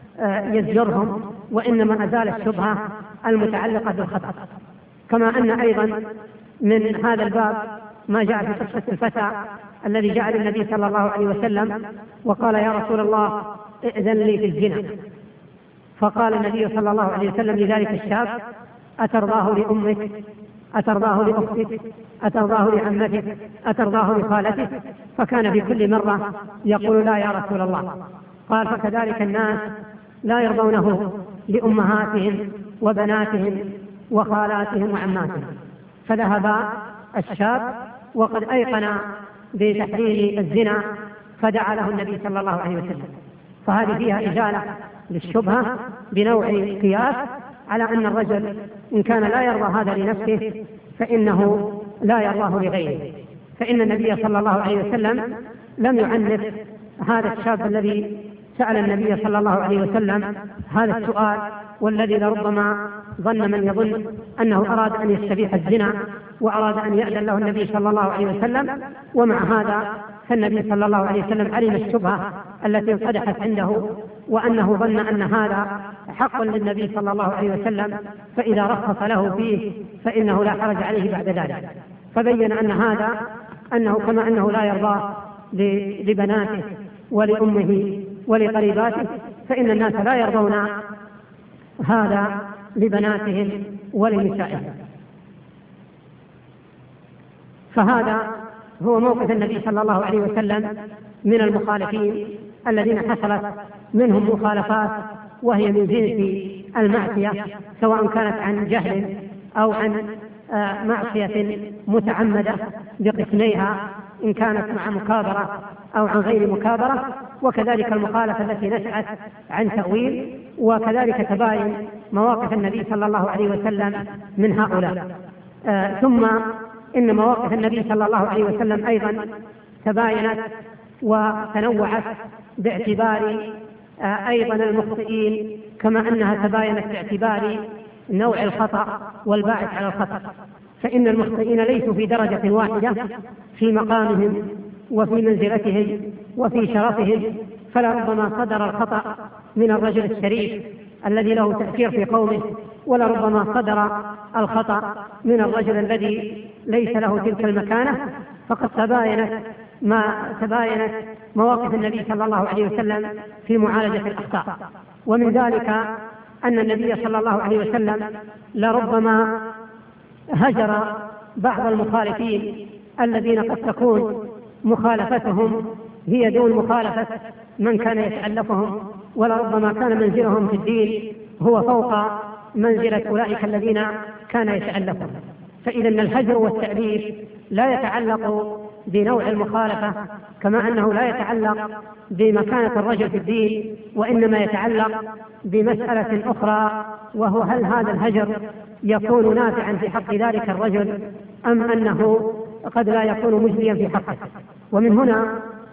يزجرهم، وإنما أزال الشبهة المتعلقة بالخطأ. كما أن أيضا من هذا الباب ما جاء في قصة الفتى الذي جاء للنبي صلى الله عليه وسلم وقال يا رسول الله ائذن لي في الزنا، فقال النبي صلى الله عليه وسلم لذلك الشاب أترضاه لأمك أترضاه لأختك أترضاه لعمتك أترضاه لخالتك؟ فكان في كل مرة يقول لا يا رسول الله. قال فكذلك الناس لا يرضونه لأمهاتهم وبناتهم وخالاتهم وعماتهم. فذهب الشاب وقد أيقن بتحرير الزنا فدعا له النبي صلى الله عليه وسلم. فهذه فيها إزالة للشبهة بنوع قياس على أن الرجل إن كان لا يرضى هذا لنفسه فإنه لا يرضاه لغيره. فإن النبي صلى الله عليه وسلم لم يعنف هذا الشاب الذي سأل النبي صلى الله عليه وسلم هذا السؤال، والذي لربما ظن من يظن أنه أراد أن يستبيح الزنا وأراد أن يأذن له النبي صلى الله عليه وسلم. ومع هذا فالنبي صلى الله عليه وسلم علم الشبهة التي انقدحت عنده، وأنه ظن أن هذا حق للنبي صلى الله عليه وسلم، فإذا رخص له فيه فإنه لا حرج عليه بعد ذلك. فبين أن هذا أنه كما أنه لا يرضى لبناته ولأمه ولقريباته، فإن الناس لا يرضون هذا لبناتهم ولنسائهم. فهذا هو موقف النبي صلى الله عليه وسلم من المخالفين الذين حصلت منهم مخالفات وهي من جنس المعصية، سواء كانت عن جهل أو عن معصية متعمدة بقسميها إن كانت مع مكابرة أو عن غير مكابرة، وكذلك المخالفة التي نشأت عن تأويل، وكذلك تباين مواقف النبي صلى الله عليه وسلم من هؤلاء. آه ثم إن مواقف النبي صلى الله عليه وسلم أيضا تباينت وتنوعت باعتبار آه أيضا المخطئين، كما أنها تباينت باعتبار نوع الخطأ والباعث على الخطأ. فإن المخطئين ليسوا في درجة واحدة في مقامهم وفي منزلتهم وفي شرفهم، فلربما صدر الخطأ من الرجل الشريف الذي له تأثير في قومه، ولربما صدر الخطأ من الرجل الذي ليس له تلك المكانة. فقد تباينت ما تباينت مواقف النبي صلى الله عليه وسلم في معالجة الأخطاء. ومن ذلك أن النبي صلى الله عليه وسلم لربما هجر بعض المخالفين الذين قد تكون مخالفتهم هي دون مخالفة من كان يتألفهم، ولربما كان منزلهم في الدين هو فوق منزلة أولئك الذين كان يتألفهم. فإذا الهجر والتأليف لا يتعلق بنوع المخالفة كما أنه لا يتعلق بمكانة الرجل في الدين، وإنما يتعلق بمسألة أخرى، وهو هل هذا الهجر يكون نافعا في حق ذلك الرجل أم أنه قد لا يكون مجديا في حقه. ومن هنا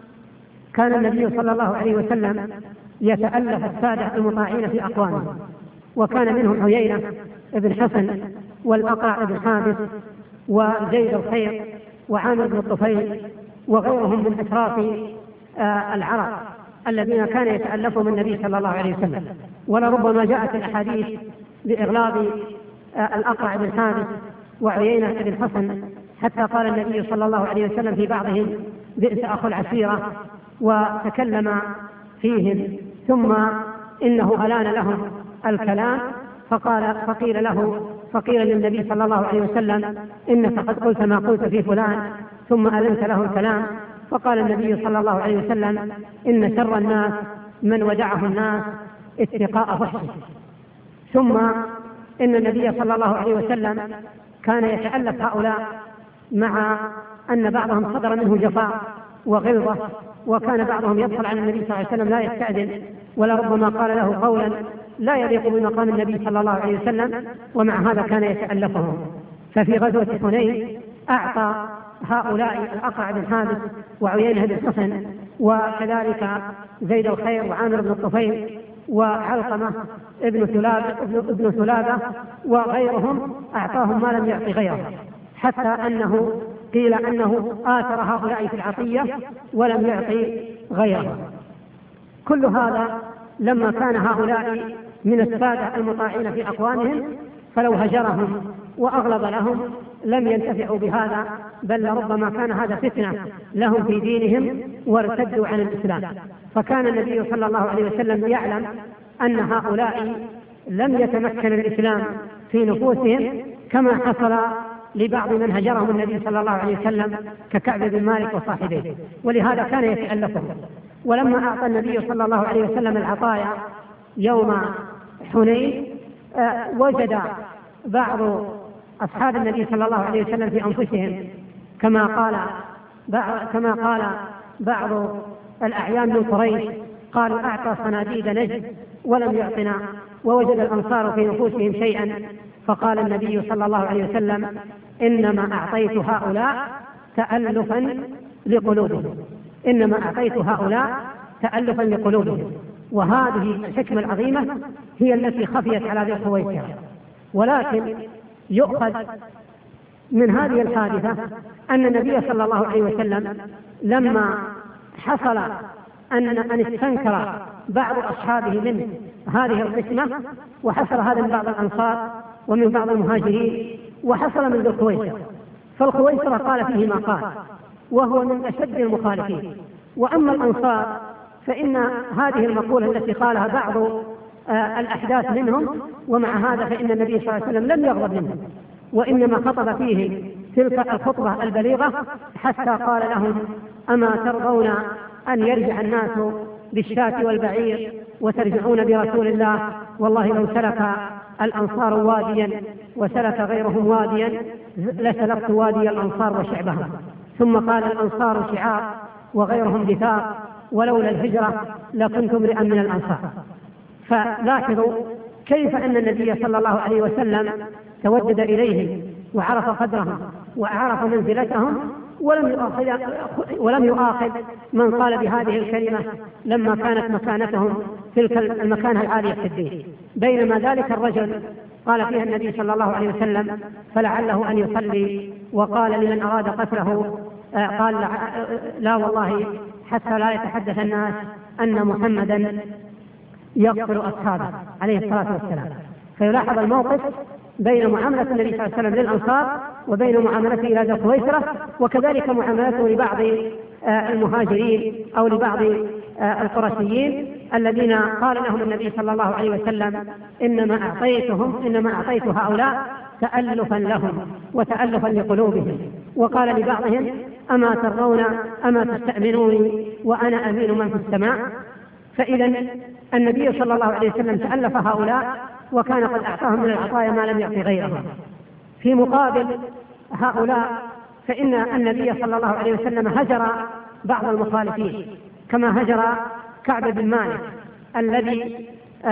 كان النبي صلى الله عليه وسلم يتألف السادة المطاعين في أقوامه، وكان منهم عيينة بن حسن والأقرع بن حابس وزيد الخير وعامر بن الطفيل وغيرهم من أشراف العرب الذين كان يتألفهم النبي صلى الله عليه وسلم. ولربما جاءت الأحاديث بإغلاظ الأقرع بن حابس وعيينة بن حسن، حتى قال النبي صلى الله عليه وسلم في بعضهم بئس أخو العشيرة، وتكلم فيهم، ثم إنه ألان لهم الكلام فقال فقيل له فقيل للنبي صلى الله عليه وسلم إنك قد قلت ما قلت في فلان ثم ألنت له الكلام. فقال النبي صلى الله عليه وسلم إن شر الناس من ودعه الناس اتقاء فحشه. ثم إن النبي صلى الله عليه وسلم كان يتألف هؤلاء مع أن بعضهم صدر منه جفاء وغلظة، وكان بعضهم يدخل على النبي صلى الله عليه وسلم لا يستأذن، ولربما قال له قولا لا يليق بمقام النبي صلى الله عليه وسلم، ومع هذا كان يتألفهم. ففي غزوة حنين أعطى هؤلاء الأقرع بن حابس وعيينة بن حسن وكذلك زيد الخير وعامر بن الطفيل وعلقمة ابن ثلابة ابن ثلابة وغيرهم أعطاهم ما لم يعطي غيره، حتى أنه قيل أنه آثر هؤلاء في العطية ولم يعطي غيره. كل هذا لما كان هؤلاء من السادة المطاعين في أقوامهم، فلو هجرهم وأغلظ لهم لم ينتفعوا بهذا، بل لربما كان هذا فتنة لهم في دينهم وارتدوا عن الإسلام. فكان النبي صلى الله عليه وسلم يعلم أن هؤلاء لم يتمكن الإسلام في نفوسهم كما حصل لبعض من هجرهم النبي صلى الله عليه وسلم ككعب بن مالك وصاحبيه، ولهذا كان يتألفهم. ولما أعطى النبي صلى الله عليه وسلم العطايا يوم حنين وجد بعض أصحاب النبي صلى الله عليه وسلم في أنفسهم كما قال كما قال بعض الأعيان من قريش، قالوا أعطى صناديد نجد ولم يعطنا، ووجد الأنصار في نفوسهم شيئا، فقال النبي صلى الله عليه وسلم إنما أعطيت هؤلاء تألفا لقلوبهم، إنما أعطيت هؤلاء تألفا لقلوبهم. وهذه الحكمة العظيمة هي التي خفيت على ذي الخويصرة. ولكن يؤخذ من هذه الحادثة أن النبي صلى الله عليه وسلم لما حصل أن أن استنكر بعض أصحابه من هذه القسمة، وحصل هذا من بعض الأنصار ومن بعض المهاجرين، وحصل من ذي الخويصرة، فالخويصرة قال فيه ما قال وهو من أشد المخالفين. وأما الأنصار فإن هذه المقولة التي قالها بعض آه الأحداث منهم، ومع هذا فإن النبي صلى الله عليه وسلم لم يغضب منهم، وإنما خطب فيه تلك الخطبة البليغة حتى قال لهم أما ترضون أن يرجع الناس بالشاة والبعير وترجعون برسول الله؟ والله لو سلك الأنصار واديا وسلك غيرهم واديا لسلكت وادي الأنصار وشعبها. ثم قال الأنصار شعار وغيرهم دثار، ولولا الهجرة لكنت امرئا من الأنصار. فلاحظوا كيف أن النبي صلى الله عليه وسلم تودد إليهم وعرف قدرهم وعرف منزلتهم، ولم يؤاخذ ولم يؤاخذ من قال بهذه الكلمة لما كانت مكانتهم تلك المكانة العالية في الدين. بينما ذلك الرجل قال فيها النبي صلى الله عليه وسلم فلعله أن يصلي، وقال لمن أراد قتله قال لا والله حتى لا يتحدث الناس أن محمدا يقتل أصحابه عليه الصلاة والسلام. فيلاحظ الموقف بين معاملة النبي صلى الله عليه وسلم للأنصار وبين معاملته إلى ذي الخويصرة، وكذلك معاملته لبعض المهاجرين أو لبعض القرشيين الذين قال لهم النبي صلى الله عليه وسلم إنما أعطيتهم إنما أعطيت هؤلاء تألفا لهم وتألفا لقلوبهم. وقال لبعضهم أما ترضون أما تستأمنوني وأنا أمين من في السماء. فإذا النبي صلى الله عليه وسلم تألف هؤلاء وكان قد أعطاهم من العطايا ما لم يعطي غيرهم. في مقابل هؤلاء فإن النبي صلى الله عليه وسلم هجر بعض المخالفين، كما هجر كعب بن مالك الذي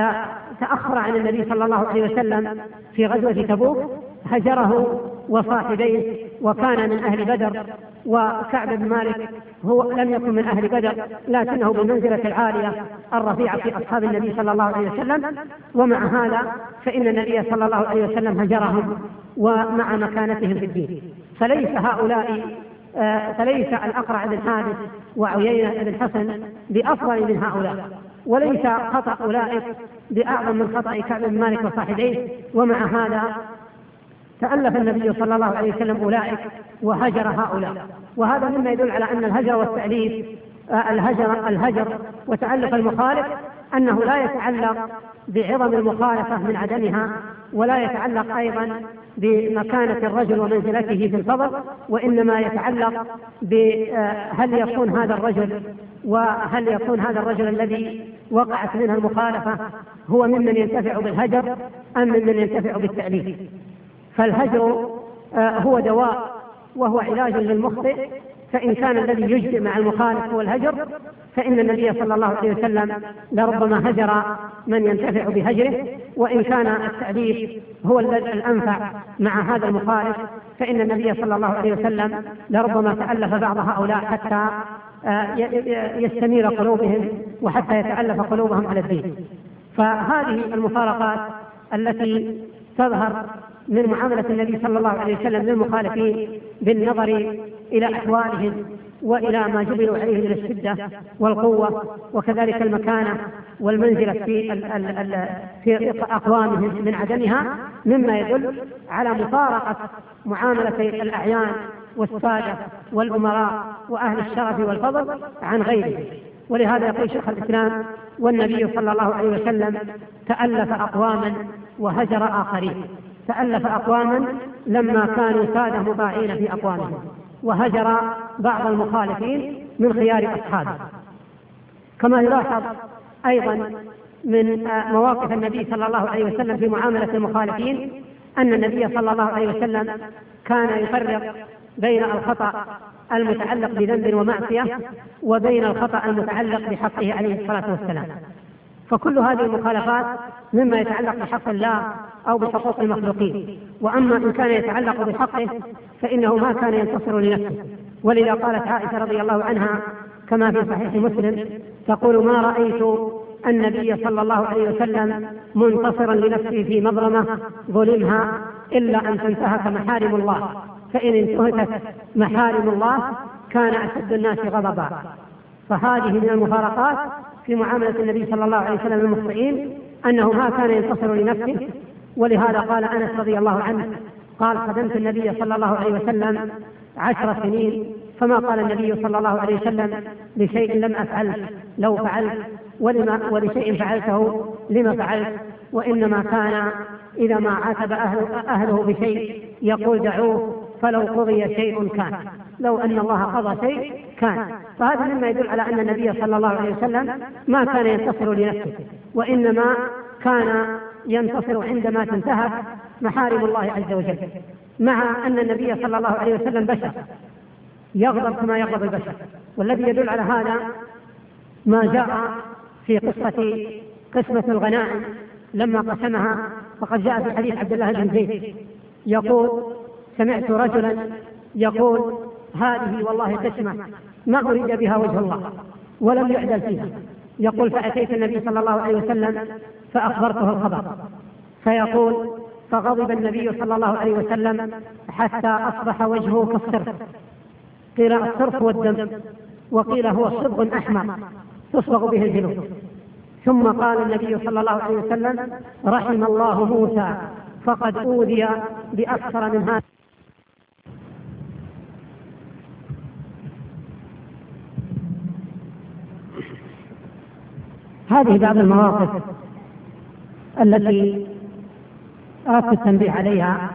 تأخر عن النبي صلى الله عليه وسلم في غزوة تبوك، هجره وصاحبيه، وكان من أهل بدر. وكعب بن مالك هو لم يكن من أهل بدر لكنه بالمنزلة العالية الرفيعة في أصحاب النبي صلى الله عليه وسلم، ومع هذا فإن النبي صلى الله عليه وسلم هجرهم ومع مكانتهم في الدين. فليس هؤلاء آه فليس الأقرع بن حابس وعيينة بن حسن بأفضل من هؤلاء، وليس خطأ أولئك بأعظم من خطأ كعب بن مالك وصاحبيه. ومع هذا تألف النبي صلى الله عليه وسلم أولئك وهجر هؤلاء. وهذا مما يدل على أن الهجر والتأليف آه الهجر الهجر وتألف المخالف أنه لا يتعلق بعظم المخالفة من عدمها، ولا يتعلق أيضا بمكانة الرجل ومنزلته في الفضل، وإنما يتعلق بهل يكون هذا الرجل وهل يكون هذا الرجل الذي وقعت منه المخالفة هو ممن ينتفع بالهجر أم ممن ينتفع بالتأليف. فالهجر هو دواء وهو علاج للمخطئ، فإن كان الذي يجزئ مع المخالف هو الهجر فإن النبي صلى الله عليه وسلم لربما هجر من ينتفع بهجره، وإن كان التأليف هو الأنفع مع هذا المخالف فإن النبي صلى الله عليه وسلم لربما تألف بعض هؤلاء حتى يستنير قلوبهم وحتى يتألف قلوبهم على الدين. فهذه المفارقات التي تظهر من معاملة النبي صلى الله عليه وسلم للمخالفين بالنظر إلى أحوالهم وإلى ما جبلوا عليه من الشدة والقوة، وكذلك المكانة والمنزلة في, ال ال ال في أقوامهم من عدمها، مما يدل على مفارقة معاملة الأعيان والسادة والأمراء وأهل الشرف والفضل عن غيره. ولهذا يقول شيخ الإسلام والنبي صلى الله عليه وسلم تألف أقواما وهجر آخرين. تألف أقواما لما كانوا سادة مطاعين في أقوامهم، وهجر بعض المخالفين من خيار أصحابه. كما يلاحظ أيضا من مواقف النبي صلى الله عليه وسلم في معاملة المخالفين أن النبي صلى الله عليه وسلم كان يفرق بين الخطأ المتعلق بذنب ومعصية وبين الخطأ المتعلق بحقه عليه الصلاة والسلام. فكل هذه المخالفات مما يتعلق بحق الله أو بحقوق المخلوقين، وأما إن كان يتعلق بحقه فإنه ما كان ينتصر لنفسه. ولذا قالت عائشة رضي الله عنها كما في صحيح مسلم تقول: ما رأيت النبي صلى الله عليه وسلم منتصرا لنفسه في مظلمة ظلمها إلا أن تنتهك محارم الله، فإن انتهكت محارم الله كان أشد الناس غضبا. فهذه من المفارقات في معاملة النبي صلى الله عليه وسلم للمخطئين أنه ما كان ينتصر لنفسه. ولهذا قال أنس رضي الله عنه قال: خدمت النبي صلى الله عليه وسلم عشر سنين فما قال النبي صلى الله عليه وسلم لشيء لم أفعل لو فعلت، ولما ولشيء فعلته لما فعلت، وإنما كان إذا ما عاتب أهله, أهله بشيء يقول: دعوه فلو قضي شيء كان، لو أن الله قضى شيء كان. فهذا مما يدل على أن النبي صلى الله عليه وسلم ما كان ينتصر لنفسه، وإنما كان ينتصر عندما تنتهك محارم الله عز وجل، مع أن النبي صلى الله عليه وسلم بشر يغضب كما يغضب البشر. والذي يدل على هذا ما جاء في قصة قسمة الغنائم لما قسمها، فقد جاء في حديث عبد الله بن زيد يقول: سمعت رجلا يقول: هذه والله قسمة ما أريد بها وجه الله ولم يعدل فيها. يقول: فأتيت النبي صلى الله عليه وسلم فأخبرته الخبر، فيقول: فغضب النبي صلى الله عليه وسلم حتى أصبح وجهه كالصرف، قيل الصرف والدم، وقيل هو الصبغ أحمر تصبغ به الجلود. ثم قال النبي صلى الله عليه وسلم: رحم الله موسى فقد أوذي بأكثر من هذا. هذه بعض المواقف التي أردت التنبيه عليها،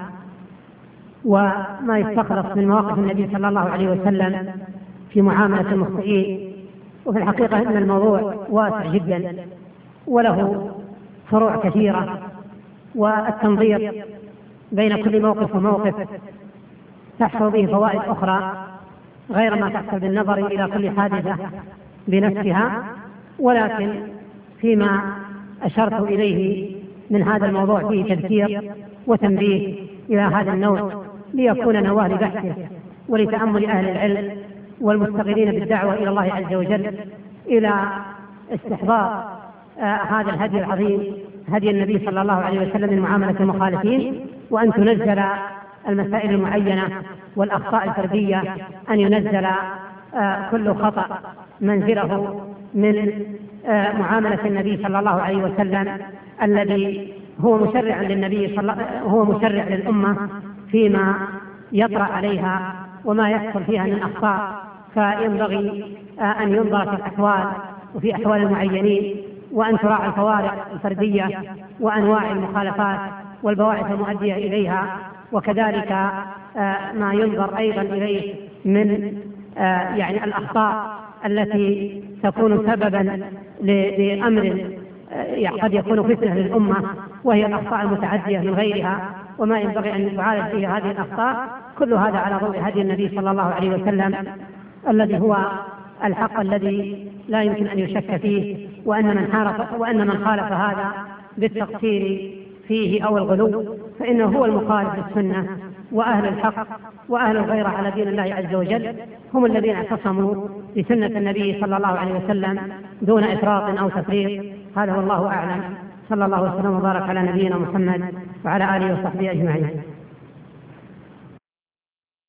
وما يستخلص من مواقف النبي صلى الله عليه وسلم في معاملة المخطئين. وفي الحقيقة أن الموضوع واسع جدا وله فروع كثيرة، والتنظير بين كل موقف وموقف تحصل به فوائد أخرى غير ما تحصل بالنظر إلى كل حادثة بنفسها. ولكن فيما أشرت إليه من هذا الموضوع فيه تذكير وتنبيه إلى هذا النوع ليكون نواة لبحثه ولتأمل أهل العلم والمستغلين بالدعوة إلى الله عز وجل إلى استحضار آه هذا الهدي العظيم، هدي النبي صلى الله عليه وسلم من معاملة المخالفين، وأن تنزل المسائل المعينة والأخطاء الفردية، أن ينزل آه كل خطأ منزله من آه معاملة النبي صلى الله عليه وسلم الذي هو مشرع للنبي صلى هو مشرع للأمة فيما يطرأ عليها وما يحصل فيها من أخطاء. فينبغي أن ينظر في الأحوال وفي أحوال المعينين، وأن تراعى الفوارق الفردية وأنواع المخالفات والبواعث المؤدية إليها، وكذلك ما ينظر أيضا إليه من يعني الأخطاء التي تكون سببا لأمر قد يكون فتنة للأمة، وهي الأخطاء المتعدية من غيرها، وما ينبغي أن تعالج فيه هذه الأخطاء. كل هذا على ضوء هدي النبي صلى الله عليه وسلم الذي هو الحق الذي لا يمكن أن يشك فيه، وأن من حارف وأن من خالف هذا بالتقصير فيه أو الغلو فإنه هو المخالف للسنة. وأهل الحق وأهل الغيرة على دين الله عز وجل هم الذين اعتصموا بسنة النبي صلى الله عليه وسلم دون إفراط أو تفريط. هذا والله أعلم. صلى الله وسلم وبارك على نبينا محمد وعلى آله وصحبه أجمعين.